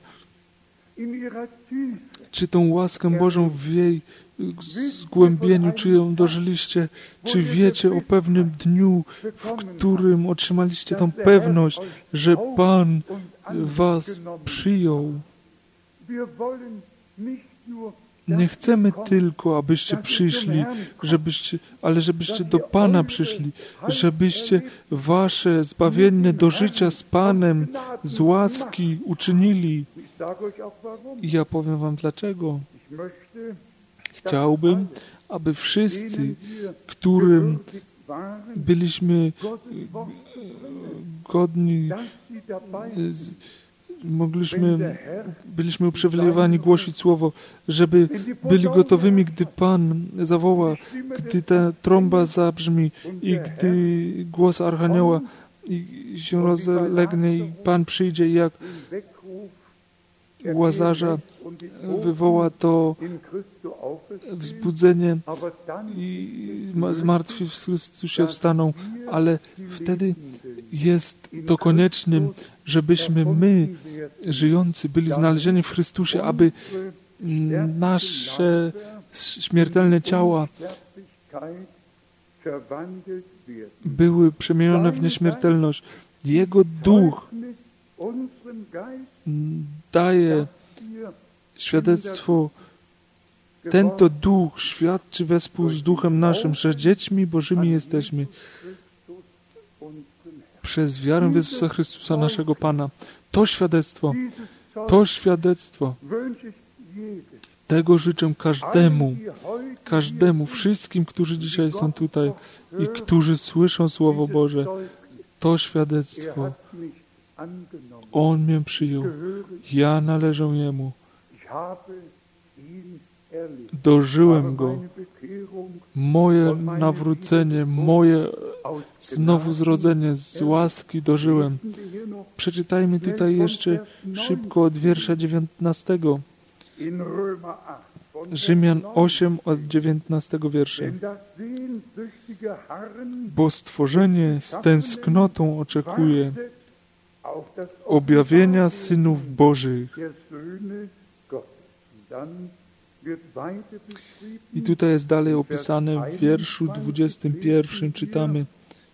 czy tą łaskę Bożą w jej zgłębieniu, czy ją dożyliście? Czy wiecie o pewnym dniu, w którym otrzymaliście tą pewność, że Pan was przyjął? Nie chcemy tylko, abyście przyszli, żebyście, ale żebyście do Pana przyszli, żebyście wasze zbawienne do życia z Panem z łaski uczynili. I ja powiem wam dlaczego. Chciałbym, aby wszyscy, którym byliśmy godni, mogliśmy, byliśmy uprzywilejowani głosić Słowo, żeby byli gotowymi, gdy Pan zawoła, gdy ta trąba zabrzmi i gdy głos Archanioła się rozlegnie i Pan przyjdzie, i jak u Łazarza wywoła to wzbudzenie i zmartwi w Chrystusie wstaną, ale wtedy jest to koniecznym, żebyśmy my, żyjący, byli znalezieni w Chrystusie, aby nasze śmiertelne ciała były przemienione w nieśmiertelność. Jego Duch daje świadectwo. Ten to Duch świadczy wespół z Duchem naszym, że dziećmi Bożymi jesteśmy przez wiarę w Jezusa Chrystusa, naszego Pana. To świadectwo, to świadectwo, tego życzę każdemu, każdemu, wszystkim, którzy dzisiaj są tutaj i którzy słyszą Słowo Boże. To świadectwo. On mnie przyjął. Ja należę Jemu. Dożyłem Go. Moje nawrócenie, moje znowu-zrodzenie z łaski dożyłem. Przeczytajmy tutaj jeszcze szybko od wiersza dziewiętnastego. Rzymian osiem od dziewiętnastego wiersza. Bo stworzenie z tęsknotą oczekuje objawienia synów Bożych. I tutaj jest dalej opisane w wierszu dwudziestym pierwszym, czytamy,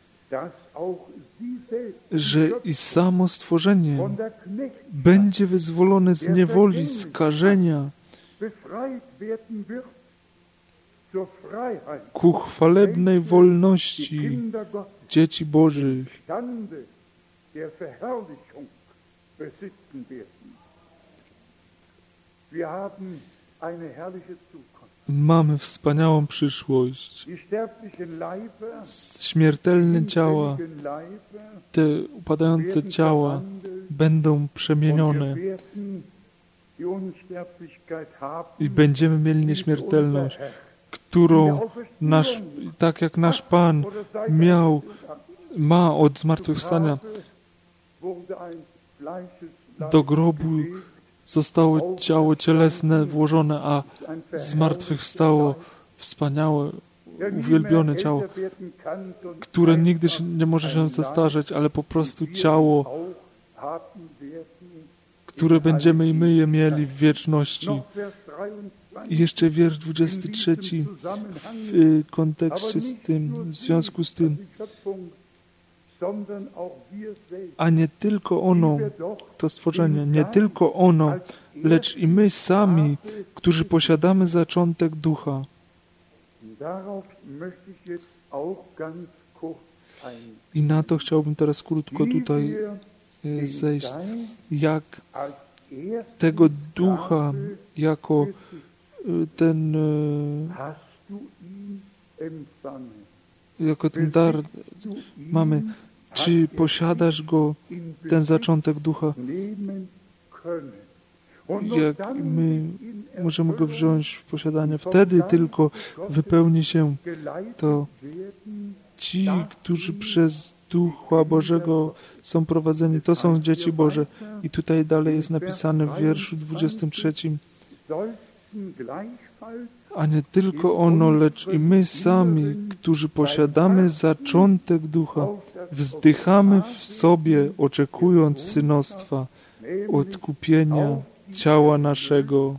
że i samo stworzenie będzie wyzwolone z niewoli, skażenia ku chwalebnej wolności dzieci Bożych. Mamy wspaniałą przyszłość. Śmiertelne ciała, te upadające ciała będą przemienione i będziemy mieli nieśmiertelność, którą nasz, tak jak nasz Pan miał, ma od zmartwychwstania. Do grobu zostało ciało cielesne włożone, a zmartwychwstało wspaniałe, uwielbione ciało, które nigdy się, nie może się zestarzeć, ale po prostu ciało, które będziemy i my je mieli w wieczności. I jeszcze wiersz dwudziesty trzeci w kontekście z tym, w związku z tym, a nie tylko ono, to stworzenie, nie tylko ono, lecz i my sami, którzy posiadamy zaczątek ducha. I na to chciałbym teraz krótko tutaj zejść, jak tego ducha, jako ten, jako ten dar mamy. Czy posiadasz go, ten zaczątek ducha? Jak my możemy go wziąć w posiadanie? Wtedy tylko wypełni się to ci, którzy przez Ducha Bożego są prowadzeni, to są dzieci Boże. I tutaj dalej jest napisane w wierszu dwudziestym trzecim, a nie tylko ono, lecz i my sami, którzy posiadamy zaczątek ducha, wzdychamy w sobie, oczekując synostwa, odkupienia ciała naszego.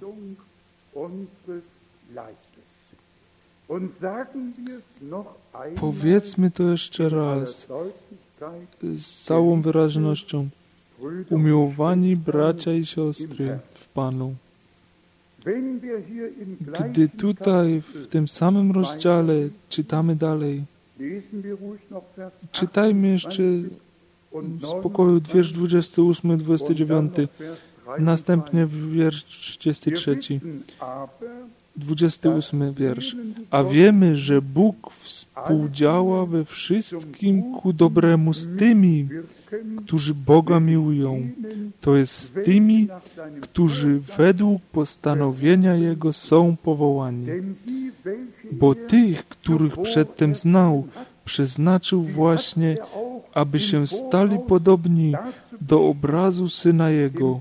Powiedzmy to jeszcze raz, z całą wyraźnością. Umiłowani bracia i siostry w Panu, gdy tutaj w tym samym rozdziale czytamy dalej, czytajmy jeszcze w spokoju wiersz dwudziesty ósmy, dwudziesty dziewiąty, następnie wiersz trzydziesty trzeci. dwudziesty ósmy wiersz. A wiemy, że Bóg współdziała we wszystkim ku dobremu z tymi, którzy Boga miłują, to jest z tymi, którzy według postanowienia Jego są powołani. Bo tych, których przedtem znał, przeznaczył właśnie, aby się stali podobni do obrazu Syna Jego,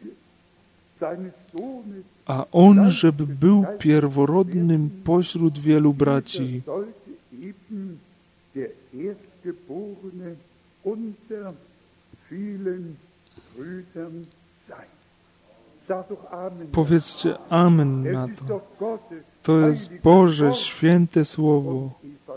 a On, żeby był pierworodnym pośród wielu braci. Powiedzcie amen na to. To jest Boże święte Słowo.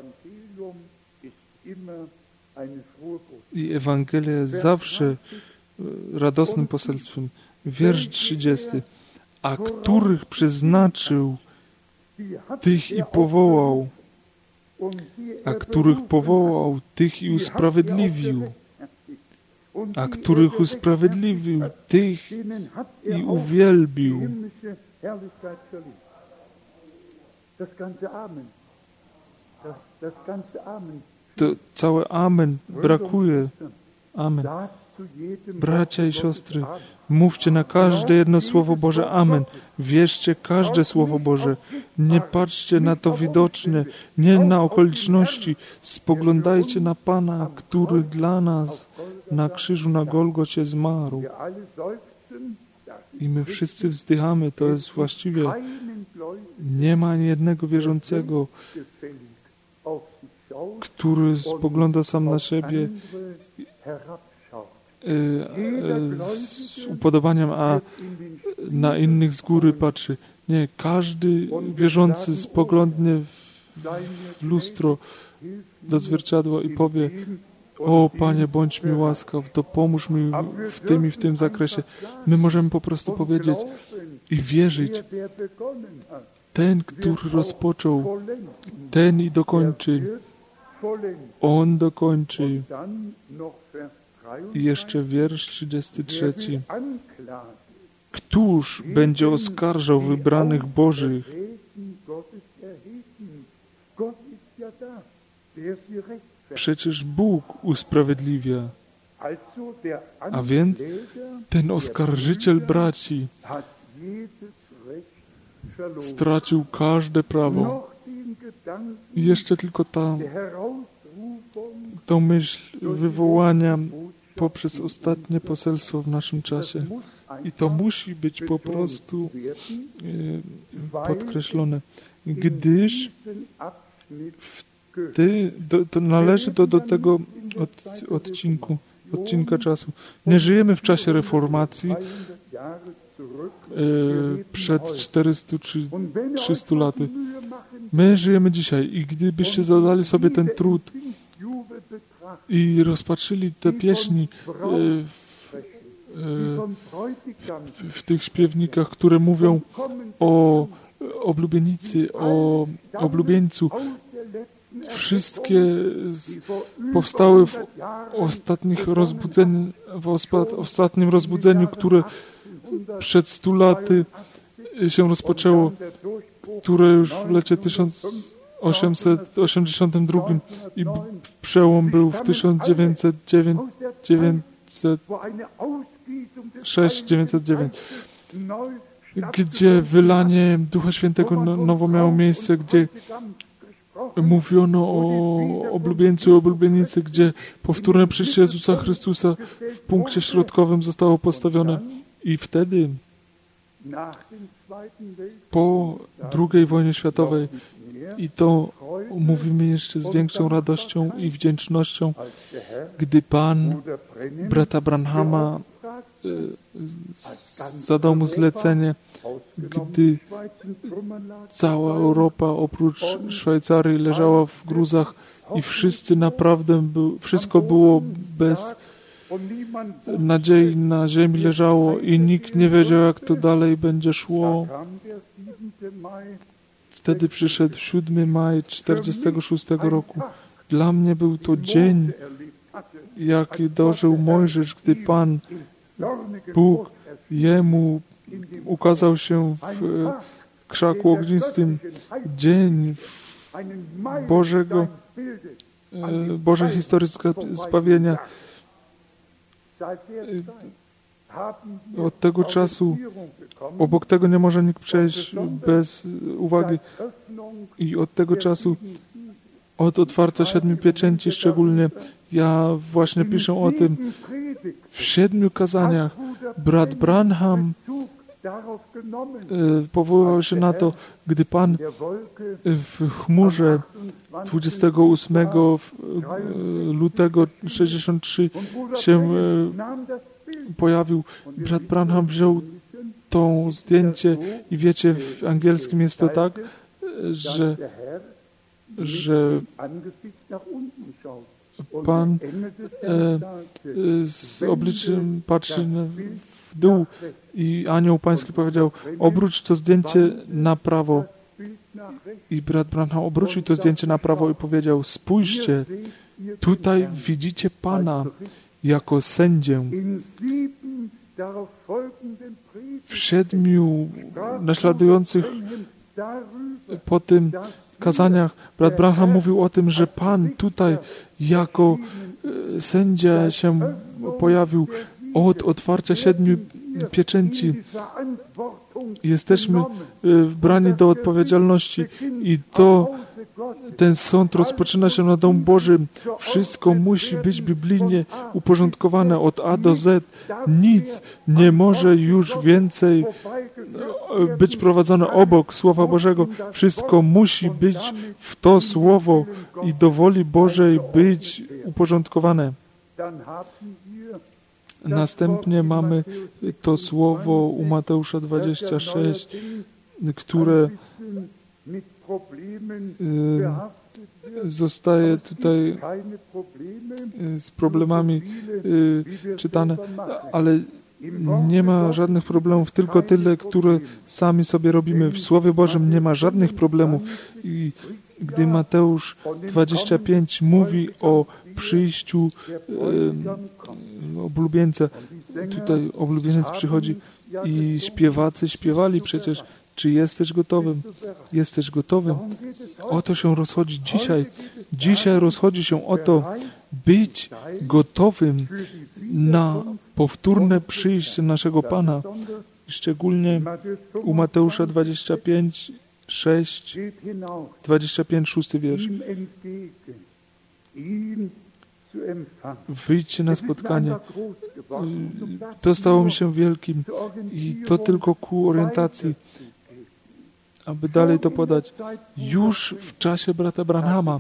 I Ewangelia jest zawsze radosnym poselstwem. Wiersz trzydziesty. A których przeznaczył, tych i powołał, a których powołał, tych i usprawiedliwił, a których usprawiedliwił, tych i uwielbił. To całe amen brakuje. Amen. Bracia i siostry, mówcie na każde jedno Słowo Boże amen. Wierzcie każde Słowo Boże. Nie patrzcie na to widocznie, nie na okoliczności. Spoglądajcie na Pana, który dla nas na krzyżu na Golgocie zmarł. I my wszyscy wzdychamy. To jest właściwie, nie ma ani jednego wierzącego, który spogląda sam na siebie z upodobaniem, a na innych z góry patrzy. Nie, każdy wierzący spoglądnie w lustro do zwierciadła i powie: o Panie, bądź mi łaskaw, dopomóż mi w tym i w tym zakresie. My możemy po prostu powiedzieć i wierzyć. Ten, który rozpoczął, ten i dokończy. On dokończy. I jeszcze wiersz trzydziesty trzeci. Któż będzie oskarżał wybranych Bożych? Przecież Bóg usprawiedliwia. A więc ten oskarżyciel braci stracił każde prawo. I jeszcze tylko ta, tą myśl wywołania poprzez ostatnie poselstwo w naszym czasie. I to musi być po prostu podkreślone, gdyż w ty, do, to należy do, do tego od, odcinku, odcinka czasu. Nie żyjemy w czasie reformacji e, przed czterystu czy trzystu laty. My żyjemy dzisiaj i gdybyście zadali sobie ten trud i rozpatrzyli te pieśni e, w, e, w, w tych śpiewnikach, które mówią o oblubienicy, o oblubieńcu, wszystkie powstały w ostatnich rozbudzeniu, w ostatnim rozbudzeniu, które przed stu laty się rozpoczęło, które już w lecie tysiąc osiemset osiemdziesiątym drugim i przełom był w tysiąc dziewięćset sześć dziewięćset dziewięć, gdzie wylanie Ducha Świętego nowo miało miejsce, gdzie mówiono o oblubieńcu i oblubienicy, gdzie powtórne przyjście Jezusa Chrystusa w punkcie środkowym zostało postawione. I wtedy, po drugiej wojnie światowej, i to mówimy jeszcze z większą radością i wdzięcznością, gdy Pan brata Branhama zadał mu zlecenie, gdy cała Europa oprócz Szwajcarii leżała w gruzach i wszyscy naprawdę, był, wszystko było bez nadziei, na ziemi leżało i nikt nie wiedział, jak to dalej będzie szło. Wtedy przyszedł siódmy maja czterdziestego szóstego roku. Dla mnie był to dzień, jaki dożył Mojżesz, gdy Pan Bóg jemu ukazał się w krzaku ognistym. Dzień Bożego, Bożej historii zbawienia. Od tego czasu obok tego nie może nikt przejść bez uwagi. I od tego czasu, od otwarcia siedmiu pieczęci szczególnie, ja właśnie piszę o tym, w siedmiu kazaniach brat Branham powoływał się na to, gdy Pan w chmurze dwudziestego ósmego lutego sześćdziesiątego trzeciego się pojawił. Brat Branham wziął to zdjęcie i wiecie, w angielskim jest to tak, że, że Pan e, z obliczem patrzy w dół i anioł pański powiedział, obróć to zdjęcie na prawo. I brat Branham obrócił to zdjęcie na prawo i powiedział, spójrzcie, tutaj widzicie Pana jako sędzię. W siedmiu naśladujących po tym kazaniach brat Branham mówił o tym, że Pan tutaj jako sędzia się pojawił od otwarcia siedmiu pieczęci. Jesteśmy brani do odpowiedzialności i to ten sąd rozpoczyna się na Dom Bożym. Wszystko musi być biblijnie uporządkowane od A do Z. Nic nie może już więcej być prowadzone obok Słowa Bożego. Wszystko musi być w to Słowo i do woli Bożej być uporządkowane. Następnie mamy to słowo u Mateusza dwadzieścia sześć, które zostaje tutaj z problemami czytane, ale nie ma żadnych problemów, tylko tyle, które sami sobie robimy. W Słowie Bożym nie ma żadnych problemów. I gdy Mateusz dwadzieścia pięć mówi o przyjściu e, oblubieńca, tutaj oblubieniec przychodzi i śpiewacy śpiewali przecież, czy jesteś gotowym? Jesteś gotowym? O to się rozchodzi dzisiaj. Dzisiaj rozchodzi się o to, być gotowym na powtórne przyjście naszego Pana. Szczególnie u Mateusza dwadzieścia pięć, sześć, dwadzieścia pięć, szósty wiersz. Wyjdźcie na spotkanie. To stało mi się wielkim i to tylko ku orientacji. aby dalej to podać. Już w czasie brata Branhama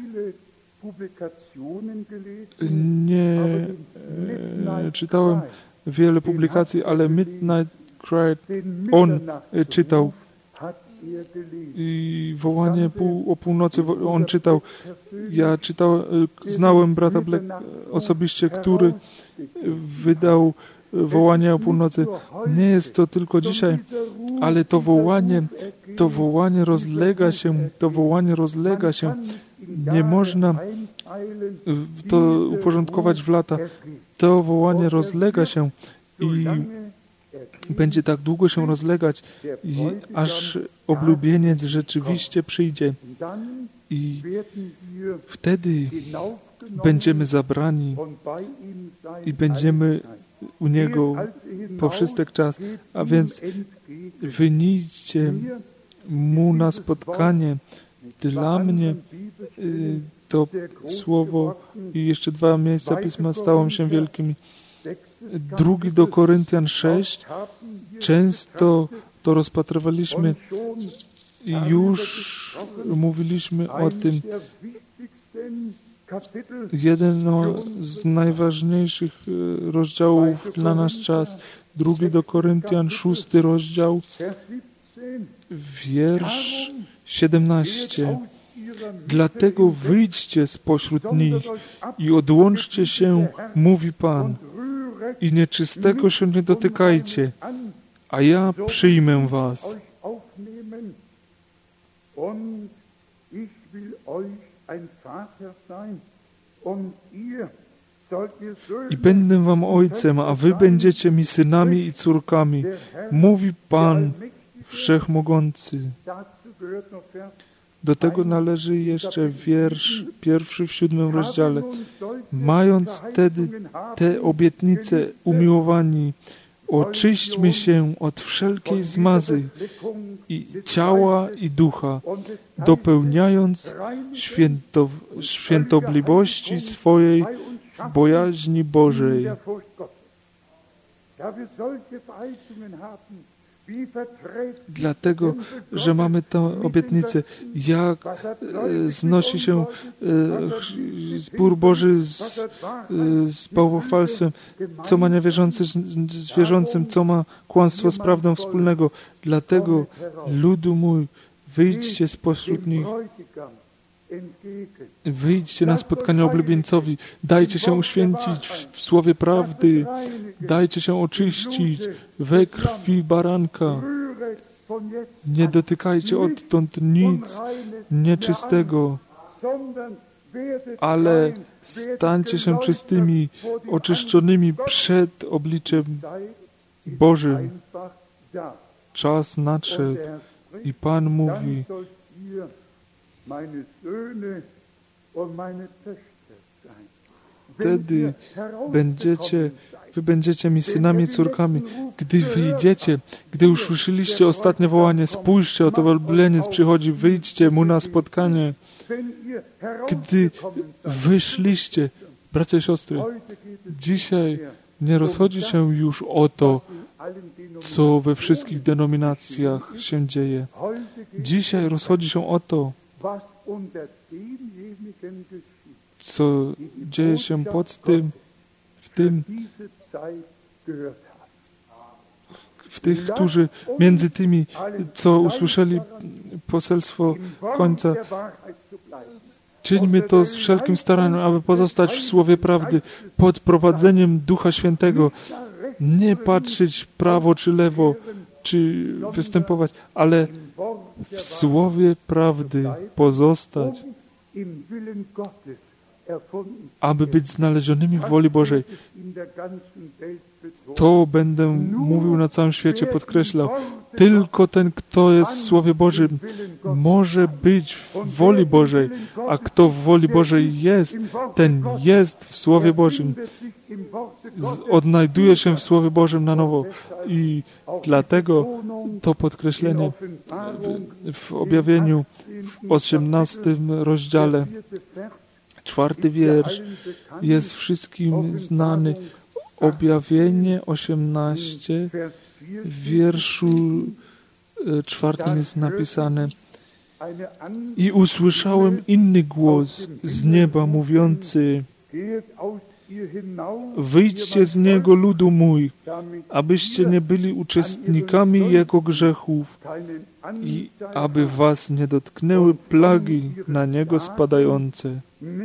nie e, czytałem wiele publikacji, ale Midnight Cry on e, czytał i wołanie pół, o północy on czytał. Ja czytał, znałem brata Black osobiście, który wydał wołanie o północy. Nie jest to tylko dzisiaj, ale to wołanie, to wołanie rozlega się, to wołanie rozlega się. Nie można to uporządkować w lata. To wołanie rozlega się i będzie tak długo się rozlegać, i aż oblubieniec rzeczywiście przyjdzie. I wtedy będziemy zabrani i będziemy u Niego po wszystek czas. A więc wyjdźcie Mu na spotkanie. Dla mnie y, to słowo i jeszcze dwa miejsca Pisma stało się wielkimi. Drugi do Koryntian sześć. Często to rozpatrywaliśmy i już mówiliśmy o tym. Jeden z najważniejszych rozdziałów dla nas czas. Drugi do Koryntian, szósty rozdział, wiersz siedemnasty. Dlatego wyjdźcie spośród nich i odłączcie się, mówi Pan, i nieczystego się nie dotykajcie, a ja przyjmę was. I będę wam ojcem, a wy będziecie mi synami i córkami, mówi Pan Wszechmogący. Do tego należy jeszcze wiersz pierwszy w siódmym rozdziale. Mając wtedy te obietnice, umiłowani, oczyśćmy się od wszelkiej zmazy i ciała i ducha, dopełniając święto, świętobliwości swojej w bojaźni Bożej. Dlatego, że mamy tę obietnicę, jak e, znosi się e, zbór Boży z, e, z bałwochwalstwem, co ma niewierzący z, z wierzącym, co ma kłamstwo z prawdą wspólnego. Dlatego, ludu mój, wyjdźcie spośród nich, wyjdźcie na spotkanie oblubieńcowi, dajcie się uświęcić w, w słowie prawdy, dajcie się oczyścić we krwi baranka. Nie dotykajcie odtąd nic nieczystego, ale stańcie się czystymi, oczyszczonymi przed obliczem Bożym. Czas nadszedł i Pan mówi: wtedy będziecie, wy będziecie mi synami i córkami. Gdy wyjdziecie, gdy usłyszeliście ostatnie wołanie, spójrzcie, oto wielbieniec przychodzi, wyjdźcie mu na spotkanie. Gdy wyszliście, bracia i siostry, dzisiaj nie rozchodzi się już o to, co we wszystkich denominacjach się dzieje. Dzisiaj rozchodzi się o to, co dzieje się pod tym, w tym, w tych, którzy między tymi, co usłyszeli poselstwo końca. Czyńmy to z wszelkim staraniem, aby pozostać w słowie prawdy, pod prowadzeniem Ducha Świętego. Nie patrzeć w prawo czy lewo, czy występować, ale w słowie prawdy pozostać, aby być znalezionymi w woli Bożej. To będę mówił na całym świecie, podkreślał. Tylko ten, kto jest w Słowie Bożym, może być w woli Bożej, a kto w woli Bożej jest, ten jest w Słowie Bożym. Z, odnajduje się w Słowie Bożym na nowo. I dlatego to podkreślenie w, w objawieniu w osiemnastym rozdziale, czwarty wiersz, jest wszystkim znany. Objawienie osiemnaście w wierszu czwartym jest napisane: i usłyszałem inny głos z nieba mówiący: wyjdźcie z niego, ludu mój, abyście nie byli uczestnikami jego grzechów i aby was nie dotknęły plagi na niego spadające.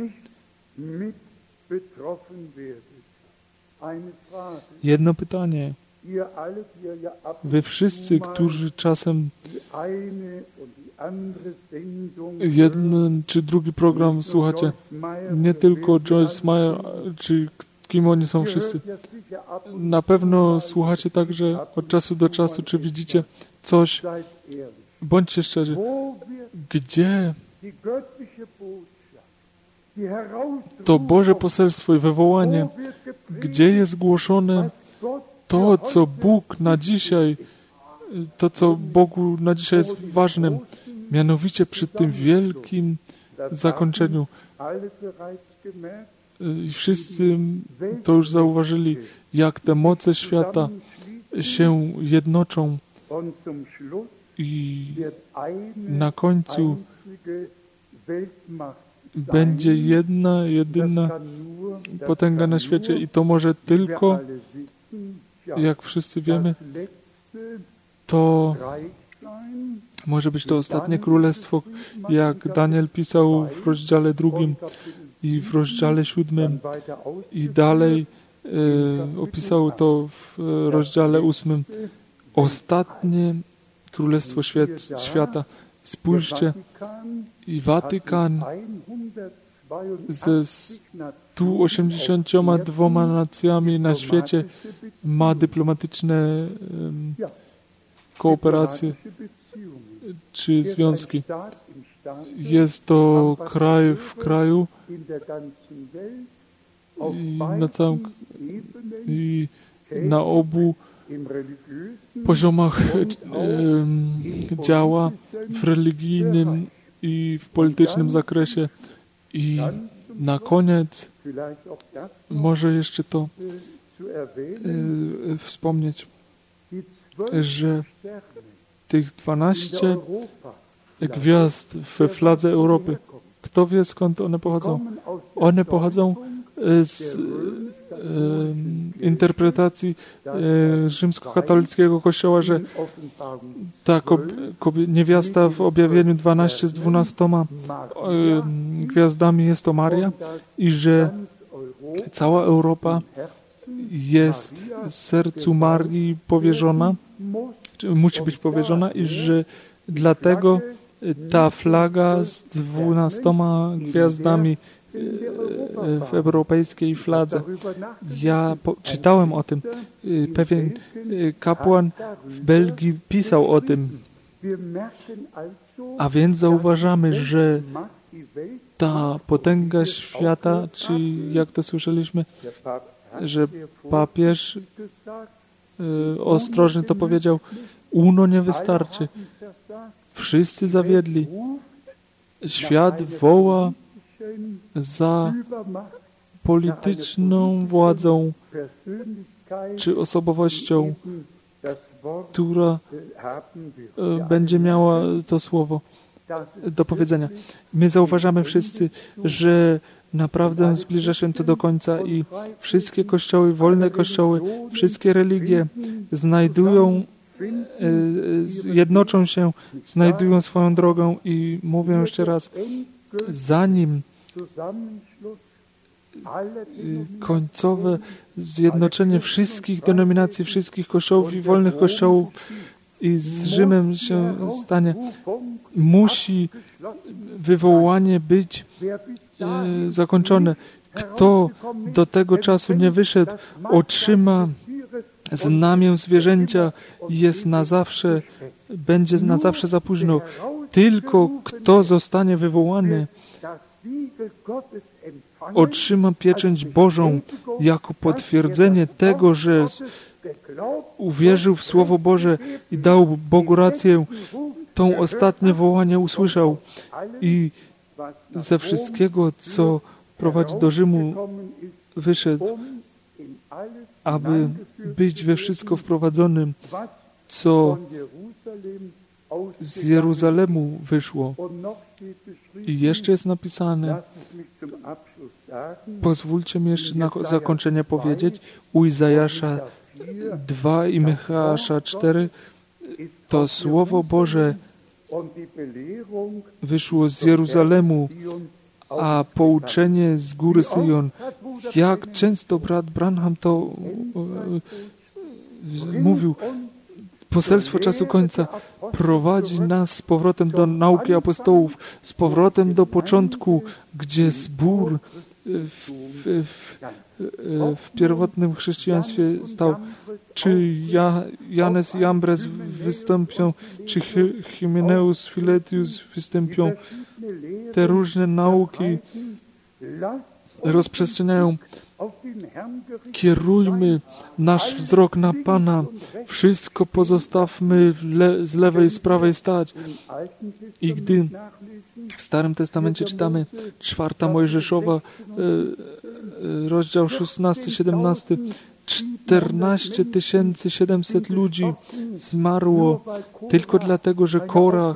Jedno pytanie. Wy wszyscy, którzy czasem jeden czy drugi program słuchacie, nie tylko Joyce Meyer, czy kim oni są wszyscy, na pewno słuchacie także od czasu do czasu, czy widzicie coś, bądźcie szczerzy, gdzie to Boże poselstwo i wywołanie, gdzie jest głoszone to, co Bóg na dzisiaj, to, co Bogu na dzisiaj jest ważnym, mianowicie przy tym wielkim zakończeniu. I wszyscy to już zauważyli, jak te moce świata się jednoczą i na końcu będzie jedna, jedyna potęga na świecie i to może tylko, jak wszyscy wiemy, to może być to ostatnie królestwo, jak Daniel pisał w rozdziale drugim i w rozdziale siódmym i dalej e, opisał to w rozdziale ósmym. Ostatnie królestwo świat, świata. Spójrzcie, i Watykan ze stu osiemdziesięcioma dwoma nacjami na świecie ma dyplomatyczne um, kooperacje czy związki. Jest to kraj w kraju i na całym i na obu poziomach um, działa w religijnym i w politycznym zakresie. I na koniec może jeszcze to e, wspomnieć, że tych dwanaście gwiazd we fladze Europy, kto wie, skąd one pochodzą? One pochodzą z e, interpretacji e, rzymskokatolickiego kościoła, że ta niewiasta w objawieniu dwanaście z dwunastoma e, gwiazdami jest to Maria i że cała Europa jest sercu Marii powierzona, czy musi być powierzona i że dlatego ta flaga z dwunastoma gwiazdami w europejskiej fladze. Ja po, czytałem o tym. Pewien kapłan w Belgii pisał o tym. A więc zauważamy, że ta potęga świata, czy jak to słyszeliśmy, że papież y, ostrożnie to powiedział, uno nie wystarczy. Wszyscy zawiedli. Świat woła za polityczną władzą czy osobowością, która e, będzie miała to słowo do powiedzenia. My zauważamy wszyscy, że naprawdę zbliża się to do końca i wszystkie kościoły, wolne kościoły, wszystkie religie znajdują, e, jednoczą się, znajdują swoją drogę i mówię jeszcze raz, zanim końcowe zjednoczenie wszystkich denominacji, wszystkich kościołów i wolnych kościołów i z Rzymem się stanie, musi wywołanie być e, zakończone. Kto do tego czasu nie wyszedł, otrzyma znamię zwierzęcia i jest na zawsze, będzie na zawsze za późno. Tylko kto zostanie wywołany, otrzyma pieczęć Bożą jako potwierdzenie tego, że uwierzył w Słowo Boże i dał Bogu rację, tą ostatnie wołanie usłyszał i ze wszystkiego, co prowadzi do Rzymu, wyszedł, aby być we wszystko wprowadzonym, co z Jeruzalemu wyszło. I jeszcze jest napisane, pozwólcie mi jeszcze na zakończenie powiedzieć, u Izajasza dwa i Micheała cztery, to Słowo Boże wyszło z Jeruzalemu, a pouczenie z góry Syjon. Jak często brat Branham to e, mówił, poselstwo czasu końca prowadzi nas z powrotem do nauki apostołów, z powrotem do początku, gdzie zbór w, w, w, w pierwotnym chrześcijaństwie stał. Czy ja, Janes i Jambres wystąpią, czy Hymeneus, Filetius wystąpią. Te różne nauki rozprzestrzeniają. Kierujmy nasz wzrok na Pana. Wszystko pozostawmy le z lewej i z prawej stać. I gdy w Starym Testamencie czytamy czwarta Mojżeszowa, rozdział szesnasty, siedemnasty, czternaście tysięcy siedemset ludzi zmarło tylko dlatego, że Korach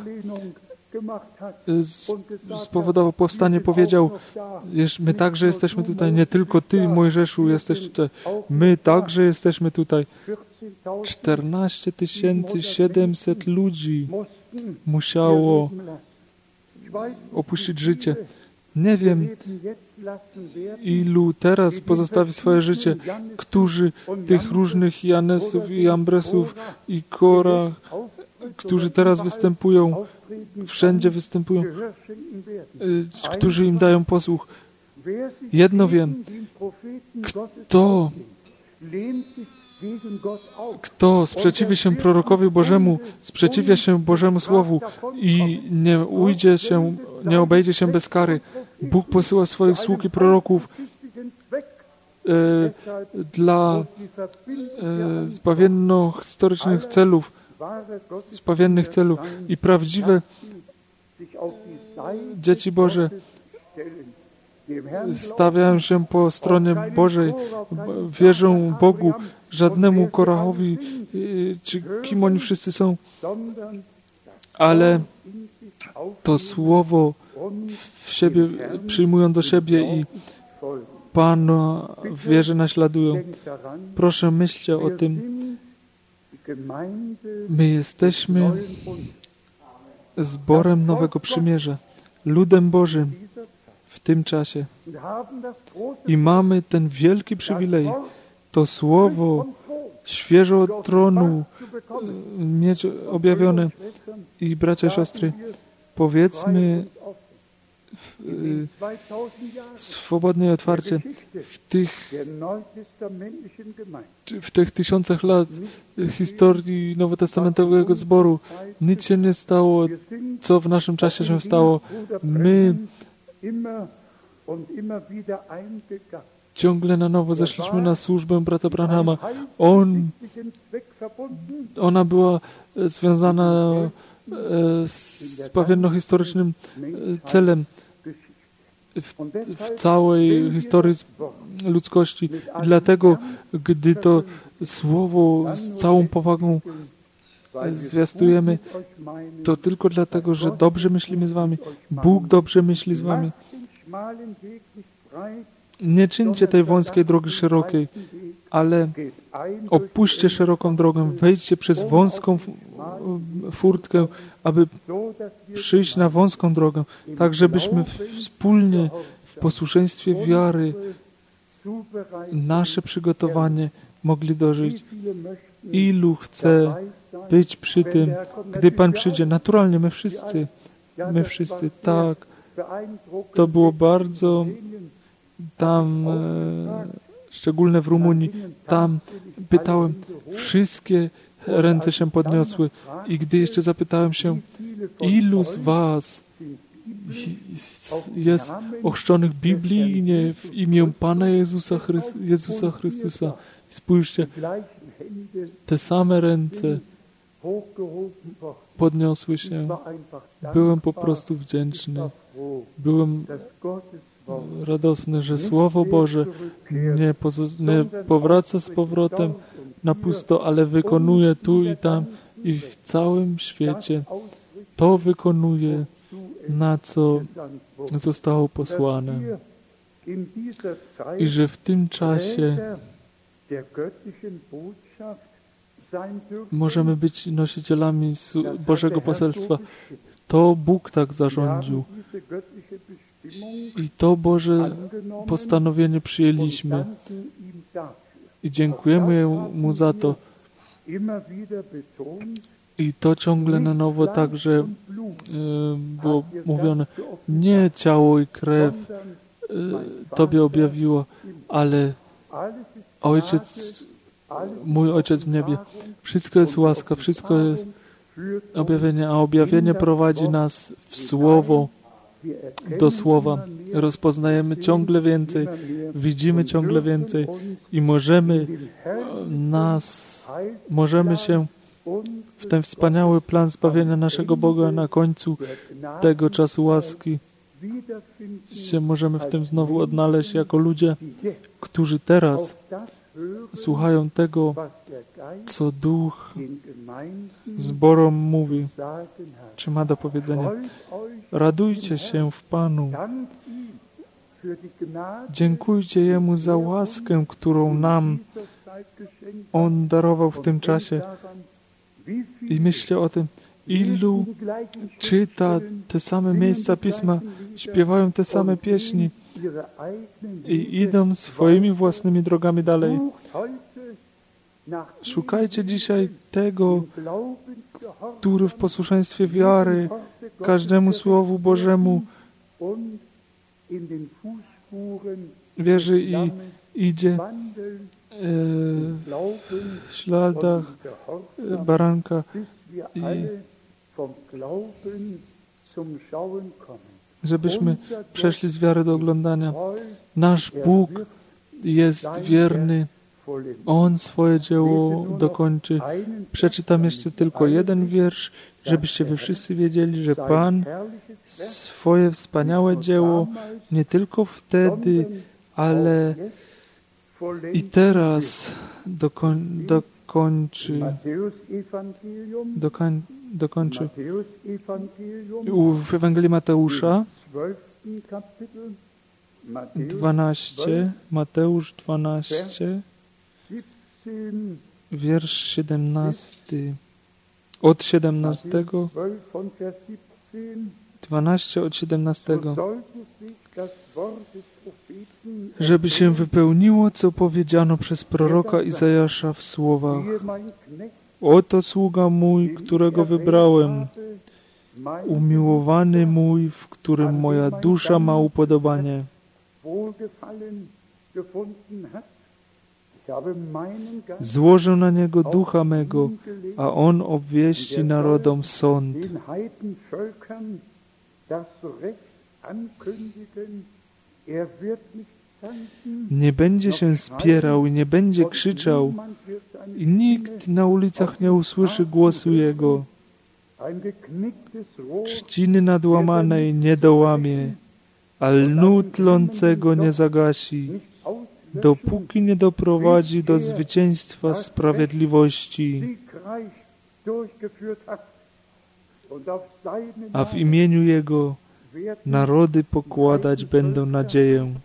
spowodował powstanie, powiedział, my także jesteśmy tutaj, nie tylko Ty, Mojżeszu, jesteś tutaj, my także jesteśmy tutaj. czternaście tysięcy siedemset ludzi musiało opuścić życie. Nie wiem, ilu teraz pozostawi swoje życie, którzy tych różnych Janesów i Ambresów i Korach, którzy teraz występują, wszędzie występują, którzy im dają posłuch. Jedno wiem, kto, kto sprzeciwi się prorokowi Bożemu, sprzeciwia się Bożemu Słowu i nie ujdzie się, nie obejdzie się bez kary. Bóg posyła swoich sług i proroków e, dla e, zbawienno-historycznych celów, zbawiennych celów i prawdziwe dzieci Boże stawiają się po stronie Bożej, wierzą Bogu, żadnemu Korachowi, czy kim oni wszyscy są, ale to Słowo w siebie przyjmują do siebie i Pana w wierze naśladują. Proszę, myślcie o tym. My jesteśmy zborem Nowego Przymierza, ludem Bożym w tym czasie. I mamy ten wielki przywilej, to Słowo świeżo od tronu mieć objawione. I bracia i siostry, powiedzmy y, swobodnie i otwarcie, w tych, w tych tysiącach lat historii nowotestamentowego zboru nic się nie stało, co w naszym czasie się stało. My ciągle na nowo zeszliśmy na służbę brata Branhama. On, ona była związana z zbawienno-historycznym celem w, w całej historii ludzkości. I dlatego, gdy to słowo z całą powagą zwiastujemy, to tylko dlatego, że dobrze myślimy z wami. Bóg dobrze myśli z wami. Nie czyńcie tej wąskiej drogi szerokiej, ale opuśćcie szeroką drogę, wejdźcie przez wąską furtkę, aby przyjść na wąską drogę, tak żebyśmy wspólnie w posłuszeństwie wiary nasze przygotowanie mogli dożyć. Ilu chce być przy tym, gdy Pan przyjdzie? Naturalnie my wszyscy, my wszyscy, tak. To było bardzo tam, e, szczególnie w Rumunii, tam pytałem, wszystkie ręce się podniosły i gdy jeszcze zapytałem się, ilu z was jest ochrzczonych biblijnie w imię Pana Jezusa, Chryst Jezusa Chrystusa. Spójrzcie, te same ręce podniosły się. Byłem po prostu wdzięczny. Byłem radosny, że Słowo Boże nie, nie powraca z powrotem na pusto, ale wykonuje tu i tam i w całym świecie to wykonuje, na co zostało posłane. I że w tym czasie możemy być nosicielami Bożego Poselstwa. To Bóg tak zarządził. I to Boże postanowienie przyjęliśmy. I dziękujemy Mu za to. I to ciągle na nowo także y, było mówione. Nie ciało i krew y, Tobie objawiło, ale Ojciec, mój Ojciec w niebie. Wszystko jest łaska, wszystko jest objawienie, a objawienie prowadzi nas w Słowo, do Słowa. Rozpoznajemy ciągle więcej, widzimy ciągle więcej i możemy nas, możemy się w ten wspaniały plan zbawienia naszego Boga na końcu tego czasu łaski się możemy w tym znowu odnaleźć jako ludzie, którzy teraz słuchają tego, co Duch zborom mówi, czy ma do powiedzenia. Radujcie się w Panu. Dziękujcie Jemu za łaskę, którą nam On darował w tym czasie. I myślcie o tym, ilu czyta te same miejsca Pisma, śpiewają te same pieśni i idą swoimi własnymi drogami dalej. Szukajcie dzisiaj tego, który w posłuszeństwie wiary każdemu Słowu Bożemu wierzy i idzie w śladach baranka i żebyśmy przeszli z wiary do oglądania. Nasz Bóg jest wierny. On swoje dzieło dokończy. Przeczytam jeszcze tylko jeden wiersz, żebyście wy wszyscy wiedzieli, że Pan swoje wspaniałe dzieło nie tylko wtedy, ale i teraz dokoń, dokończy. Dokoń, dokończy. W Ewangelii Mateusza dwanaście, Mateusz dwanaście, wiersz siedemnasty. Od siedemnastego. dwanaście od siedemnastego. Żeby się wypełniło, co powiedziano przez proroka Izajasza w słowach: Oto sługa mój, którego wybrałem, umiłowany mój, w którym moja dusza ma upodobanie. Złożę na niego ducha mego, a on obwieści narodom sąd. Nie będzie się spierał i nie będzie krzyczał, i nikt na ulicach nie usłyszy głosu jego. Trzciny nadłamanej nie dołamie, a lnu tlącego nie zagasi, dopóki nie doprowadzi do zwycięstwa sprawiedliwości. A w imieniu Jego narody pokładać będą nadzieję.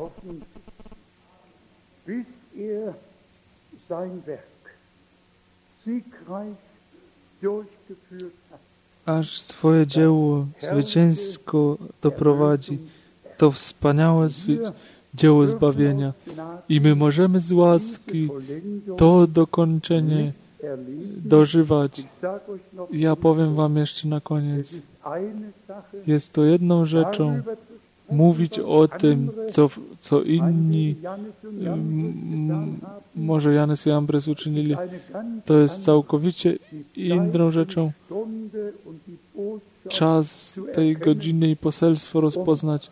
Aż swoje dzieło zwycięsko doprowadzi, to wspaniałe zwy- dzieło zbawienia. I my możemy z łaski to dokończenie dożywać. Ja powiem wam jeszcze na koniec. Jest to jedną rzeczą mówić o tym, co, co inni, m, może Janes i Ambres uczynili. To jest całkowicie inną rzeczą. Czas tej godziny i poselstwo rozpoznać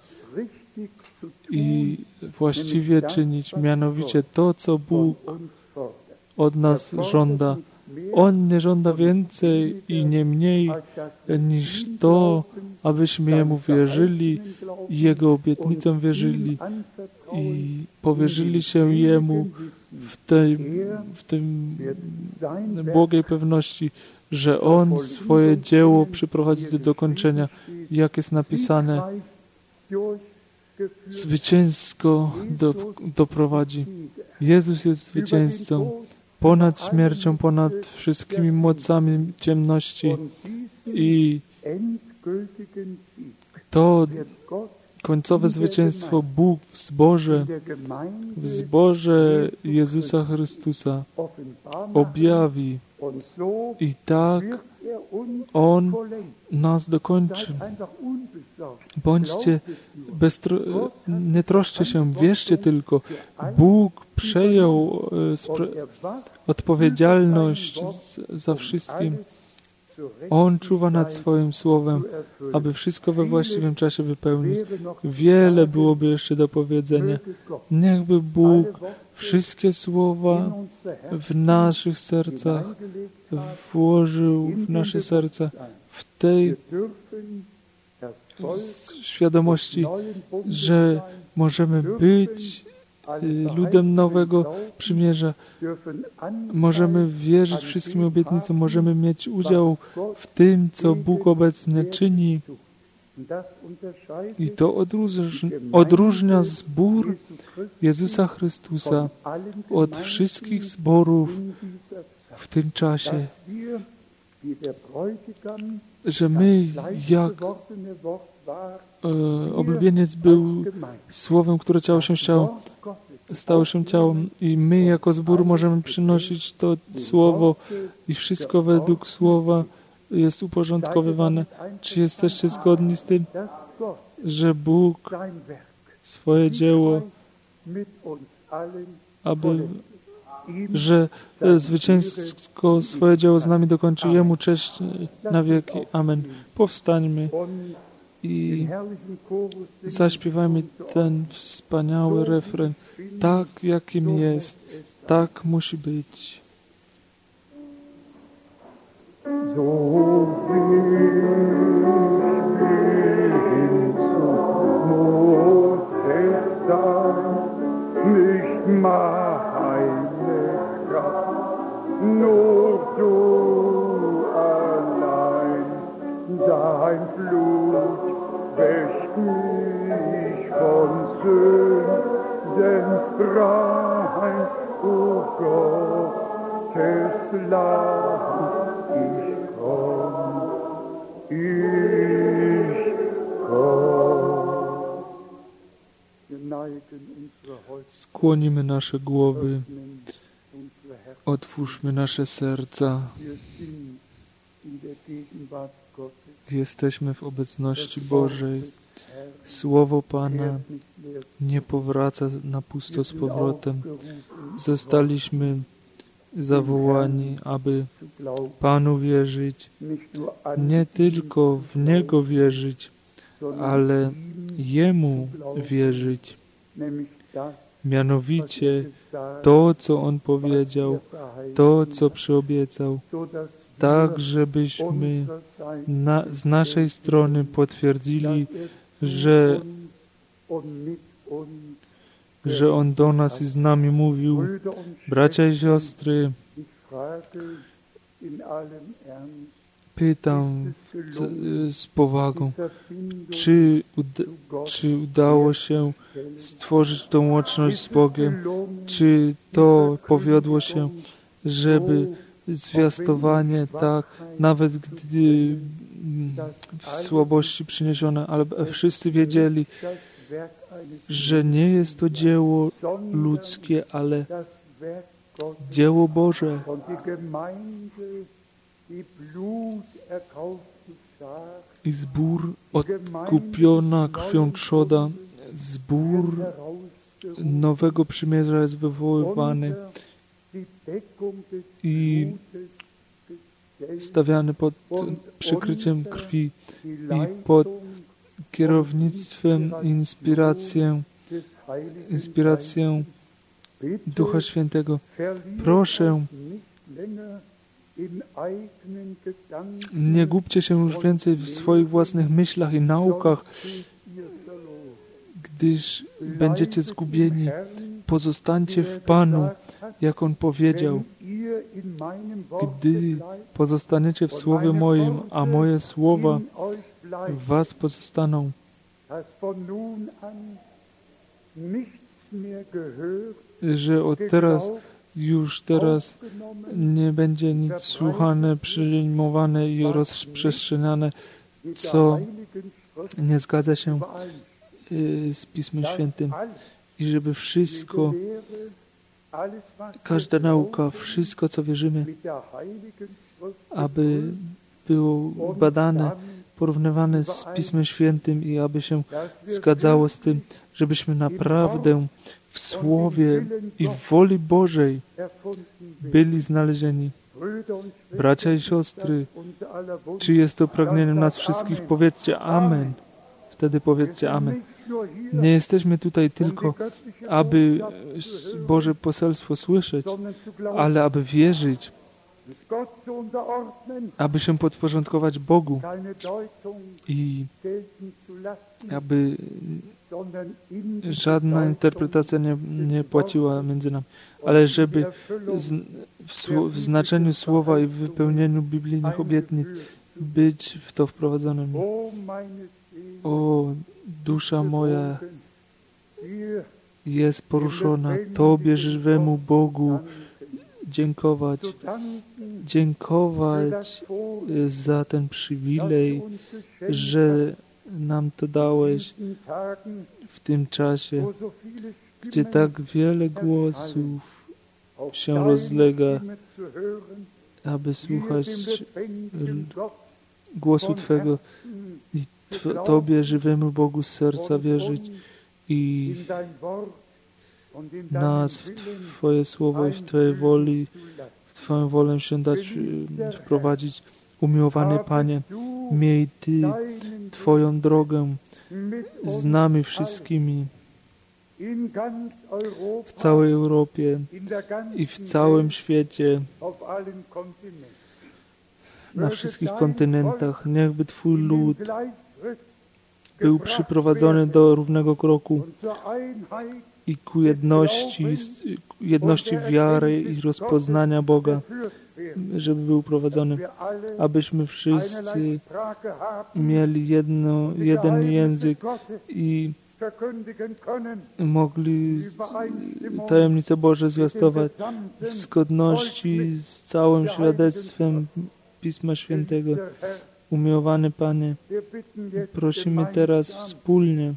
i właściwie czynić, mianowicie to, co Bóg od nas żąda. On nie żąda więcej i nie mniej niż to, abyśmy Jemu wierzyli i Jego obietnicom wierzyli i powierzyli się Jemu w tej w tym błogiej pewności, że On swoje dzieło przyprowadzi do dokończenia, jak jest napisane, zwycięsko do, doprowadzi. Jezus jest zwycięzcą ponad śmiercią, ponad wszystkimi mocami ciemności i to końcowe zwycięstwo Bóg w zborze, w zborze Jezusa Chrystusa objawi i tak On nas dokończy. Bądźcie beztro- nie troszcie się, wierzcie tylko. Bóg przejął odpowiedzialność za wszystkim. On czuwa nad swoim słowem, aby wszystko we właściwym czasie wypełnić. Wiele byłoby jeszcze do powiedzenia. Niechby Bóg wszystkie słowa w naszych sercach włożył w nasze serca w tej świadomości, że możemy być ludem nowego przymierza. Możemy wierzyć wszystkim obietnicom, możemy mieć udział w tym, co Bóg obecnie czyni. I to odróżnia, odróżnia zbór Jezusa Chrystusa od wszystkich zborów w tym czasie, że my, jak e, oblubieniec był słowem, które ciało się stało, stało się ciałem i my jako zbór możemy przynosić to słowo i wszystko według słowa jest uporządkowywane. Czy jesteście zgodni z tym, że Bóg swoje dzieło, aby, że zwycięsko swoje dzieło z nami dokończy. Jemu cześć na wieki. Amen. Powstańmy i zaśpiewajmy ten wspaniały refren. Tak, jakim jest, tak musi być. Nur du allein, dein Blut wäscht mich von Sünden rein, o Gottes Land, ich komm, ich komm. Skłonimy nasze głowy, otwórzmy nasze serca. Jesteśmy w obecności Bożej. Słowo Pana nie powraca na pusto z powrotem. Zostaliśmy zawołani, aby Panu wierzyć, nie tylko w Niego wierzyć, ale Jemu wierzyć. Mianowicie to, co On powiedział, to, co przyobiecał, tak, żebyśmy na, z naszej strony potwierdzili, że, że On do nas i z nami mówił. Bracia i siostry, pytam z, z powagą, czy, uda, czy udało się stworzyć tą łączność z Bogiem, czy to powiodło się, żeby zwiastowanie, tak, nawet gdy w słabości przyniesione, ale wszyscy wiedzieli, że nie jest to dzieło ludzkie, ale dzieło Boże. I zbór odkupiona krwią trzoda, zbór nowego przymierza jest wywoływany i stawiany pod przykryciem krwi i pod kierownictwem inspiracją, inspiracją Ducha Świętego. Proszę, nie gubcie się już więcej w swoich własnych myślach i naukach, gdyż będziecie zgubieni. Pozostańcie w Panu, jak On powiedział, gdy pozostaniecie w Słowie moim, a moje słowa w was pozostaną, że od teraz, już teraz nie będzie nic słuchane, przyjmowane i rozprzestrzeniane, co nie zgadza się z Pismem Świętym. I żeby wszystko, każda nauka, wszystko, co wierzymy, aby było badane, porównywane z Pismem Świętym i aby się zgadzało z tym, żebyśmy naprawdę w Słowie i w woli Bożej byli znalezieni. Bracia i siostry, czy jest to pragnieniem nas wszystkich? Powiedzcie Amen. Wtedy powiedzcie Amen. Nie jesteśmy tutaj tylko, aby Boże poselstwo słyszeć, ale aby wierzyć, aby się podporządkować Bogu i aby żadna interpretacja nie, nie płaciła między nami, ale żeby w, w znaczeniu słowa i w wypełnieniu biblijnych obietnic być w to wprowadzonym. O, dusza moja jest poruszona, Tobie żywemu Bogu dziękować, dziękować za ten przywilej, że nam to dałeś w tym czasie, gdzie tak wiele głosów się rozlega, aby słuchać głosu Twego i Tobie, żywemu Bogu, z serca wierzyć i nas w Twoje słowo i w Twojej woli, w Twoją wolę się dać wprowadzić. Umiłowany Panie, miej Ty Twoją drogę z nami wszystkimi w całej Europie i w całym świecie, na wszystkich kontynentach. Niechby Twój lud był przyprowadzony do równego kroku i ku jedności, jedności wiary i rozpoznania Boga, żeby był prowadzony, abyśmy wszyscy mieli jedno, jeden język i mogli tajemnice Boże zwiastować w zgodności z całym świadectwem Pisma Świętego. Umiłowany Panie, prosimy teraz wspólnie,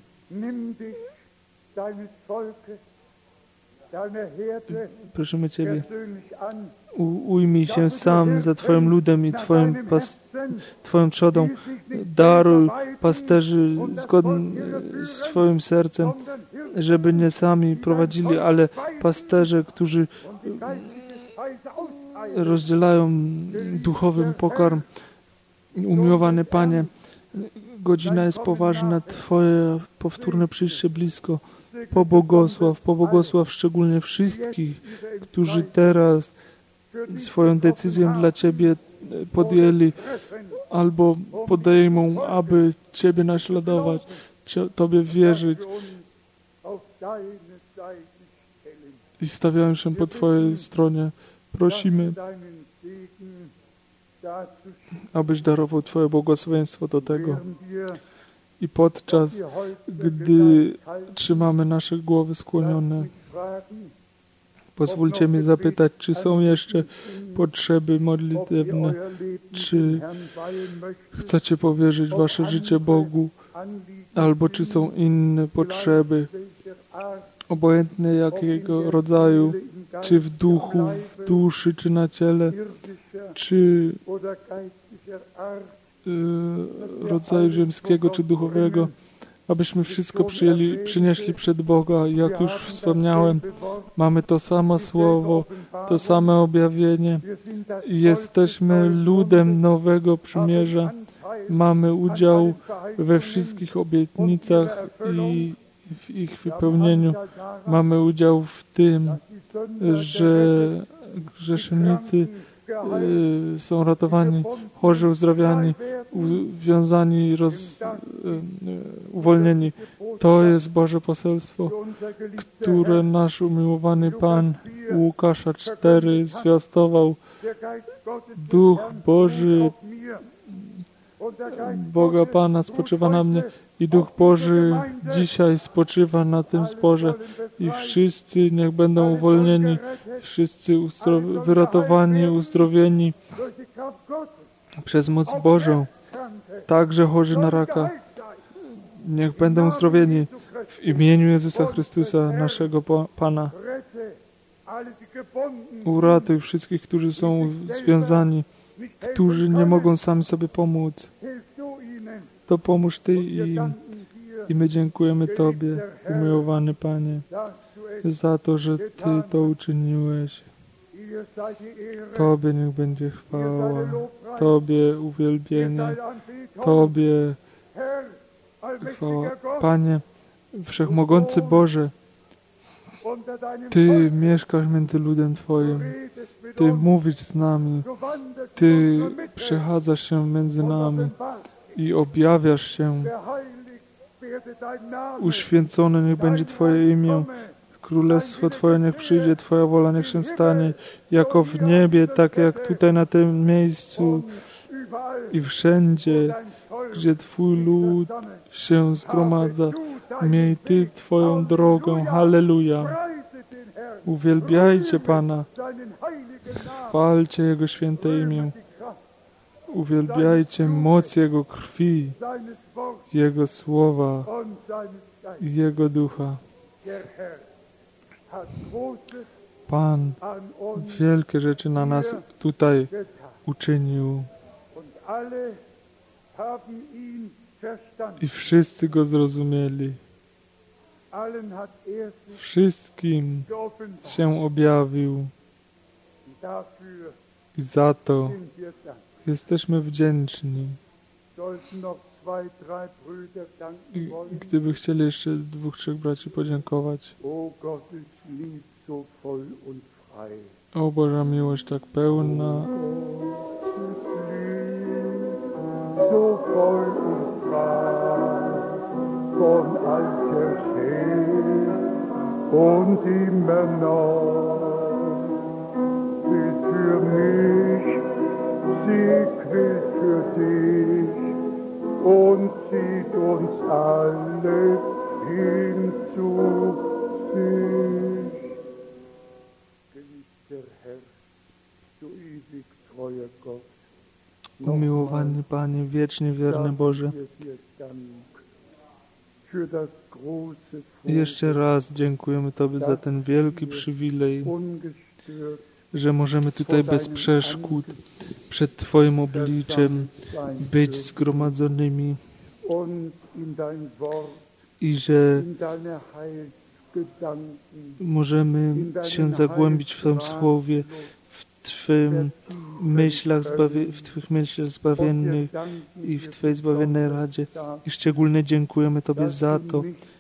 prosimy Ciebie, u, ujmij się sam za Twoim ludem i Twoim pas, Twoją trzodą. Daruj pasterzy zgodnie z Twoim sercem, żeby nie sami prowadzili, ale pasterze, którzy rozdzielają duchowym pokarm. Umiłowany Panie, godzina jest poważna, Twoje powtórne przyjście blisko. Pobłogosław, pobłogosław szczególnie wszystkich, którzy teraz swoją decyzję dla Ciebie podjęli albo podejmą, aby Ciebie naśladować, Tobie wierzyć i stawiają się po Twojej stronie. Prosimy, abyś darował Twoje błogosławieństwo do tego. I podczas, gdy trzymamy nasze głowy skłonione, pozwólcie mi zapytać, czy są jeszcze potrzeby modlitewne, czy chcecie powierzyć Wasze życie Bogu, albo czy są inne potrzeby, obojętnie jakiego rodzaju, czy w duchu, w duszy, czy na ciele, czy rodzaju ziemskiego czy duchowego, abyśmy wszystko przyjęli, przynieśli przed Boga. Jak już wspomniałem, mamy to samo słowo, to same objawienie. Jesteśmy ludem nowego przymierza. Mamy udział we wszystkich obietnicach i w ich wypełnieniu. Mamy udział w tym, że grzesznicy y, są ratowani, chorzy uzdrawiani, uwiązani, roz, y, y, uwolnieni. To jest Boże poselstwo, które nasz umiłowany Pan Łukasza cztery zwiastował. Duch Boży Boga Pana spoczywa na mnie i Duch Boży dzisiaj spoczywa na tym zborze i wszyscy niech będą uwolnieni, wszyscy ustro- wyratowani, uzdrowieni przez moc Bożą. Także chorzy na raka niech będą uzdrowieni w imieniu Jezusa Chrystusa, naszego Pana. Uratuj wszystkich, którzy są związani, którzy nie mogą sami sobie pomóc. To pomóż Ty im. I my dziękujemy Tobie, umiłowany Panie, za to, że Ty to uczyniłeś. Tobie niech będzie chwała, Tobie uwielbienie, Tobie chwała. Panie, Wszechmogący Boże, Ty mieszkasz między ludem Twoim, Ty mówisz z nami, Ty przechadzasz się między nami i objawiasz się. Uświęcone niech będzie Twoje imię, królestwo Twoje niech przyjdzie, Twoja wola niech się stanie, jako w niebie, tak jak tutaj na tym miejscu i wszędzie, gdzie Twój lud się zgromadza. Miej Ty Twoją drogę. Halleluja. Uwielbiajcie Pana. Chwalcie Jego święte imię. Uwielbiajcie moc Jego krwi, Jego słowa i Jego ducha. Pan wielkie rzeczy na nas tutaj uczynił. I wszyscy Go zrozumieli. Wszystkim się objawił. I za to jesteśmy wdzięczni. I gdyby chcieli jeszcze dwóch, trzech braci podziękować. O Boża miłość tak pełna. So voll und frei von alter See und immer noch will für mich, sie quillt für dich und zieht uns alle hin zu sich. Geliebter Herr, du ewig treuer Gott, Umiłowany Panie, wiecznie wierny Boże, jeszcze raz dziękujemy Tobie za ten wielki przywilej, że możemy tutaj bez przeszkód przed Twoim obliczem być zgromadzonymi i że możemy się zagłębić w tym Słowie, w Twym myślach zbawie, w Twych myślach zbawiennych i w Twojej zbawiennej radzie. I szczególnie dziękujemy Tobie za to,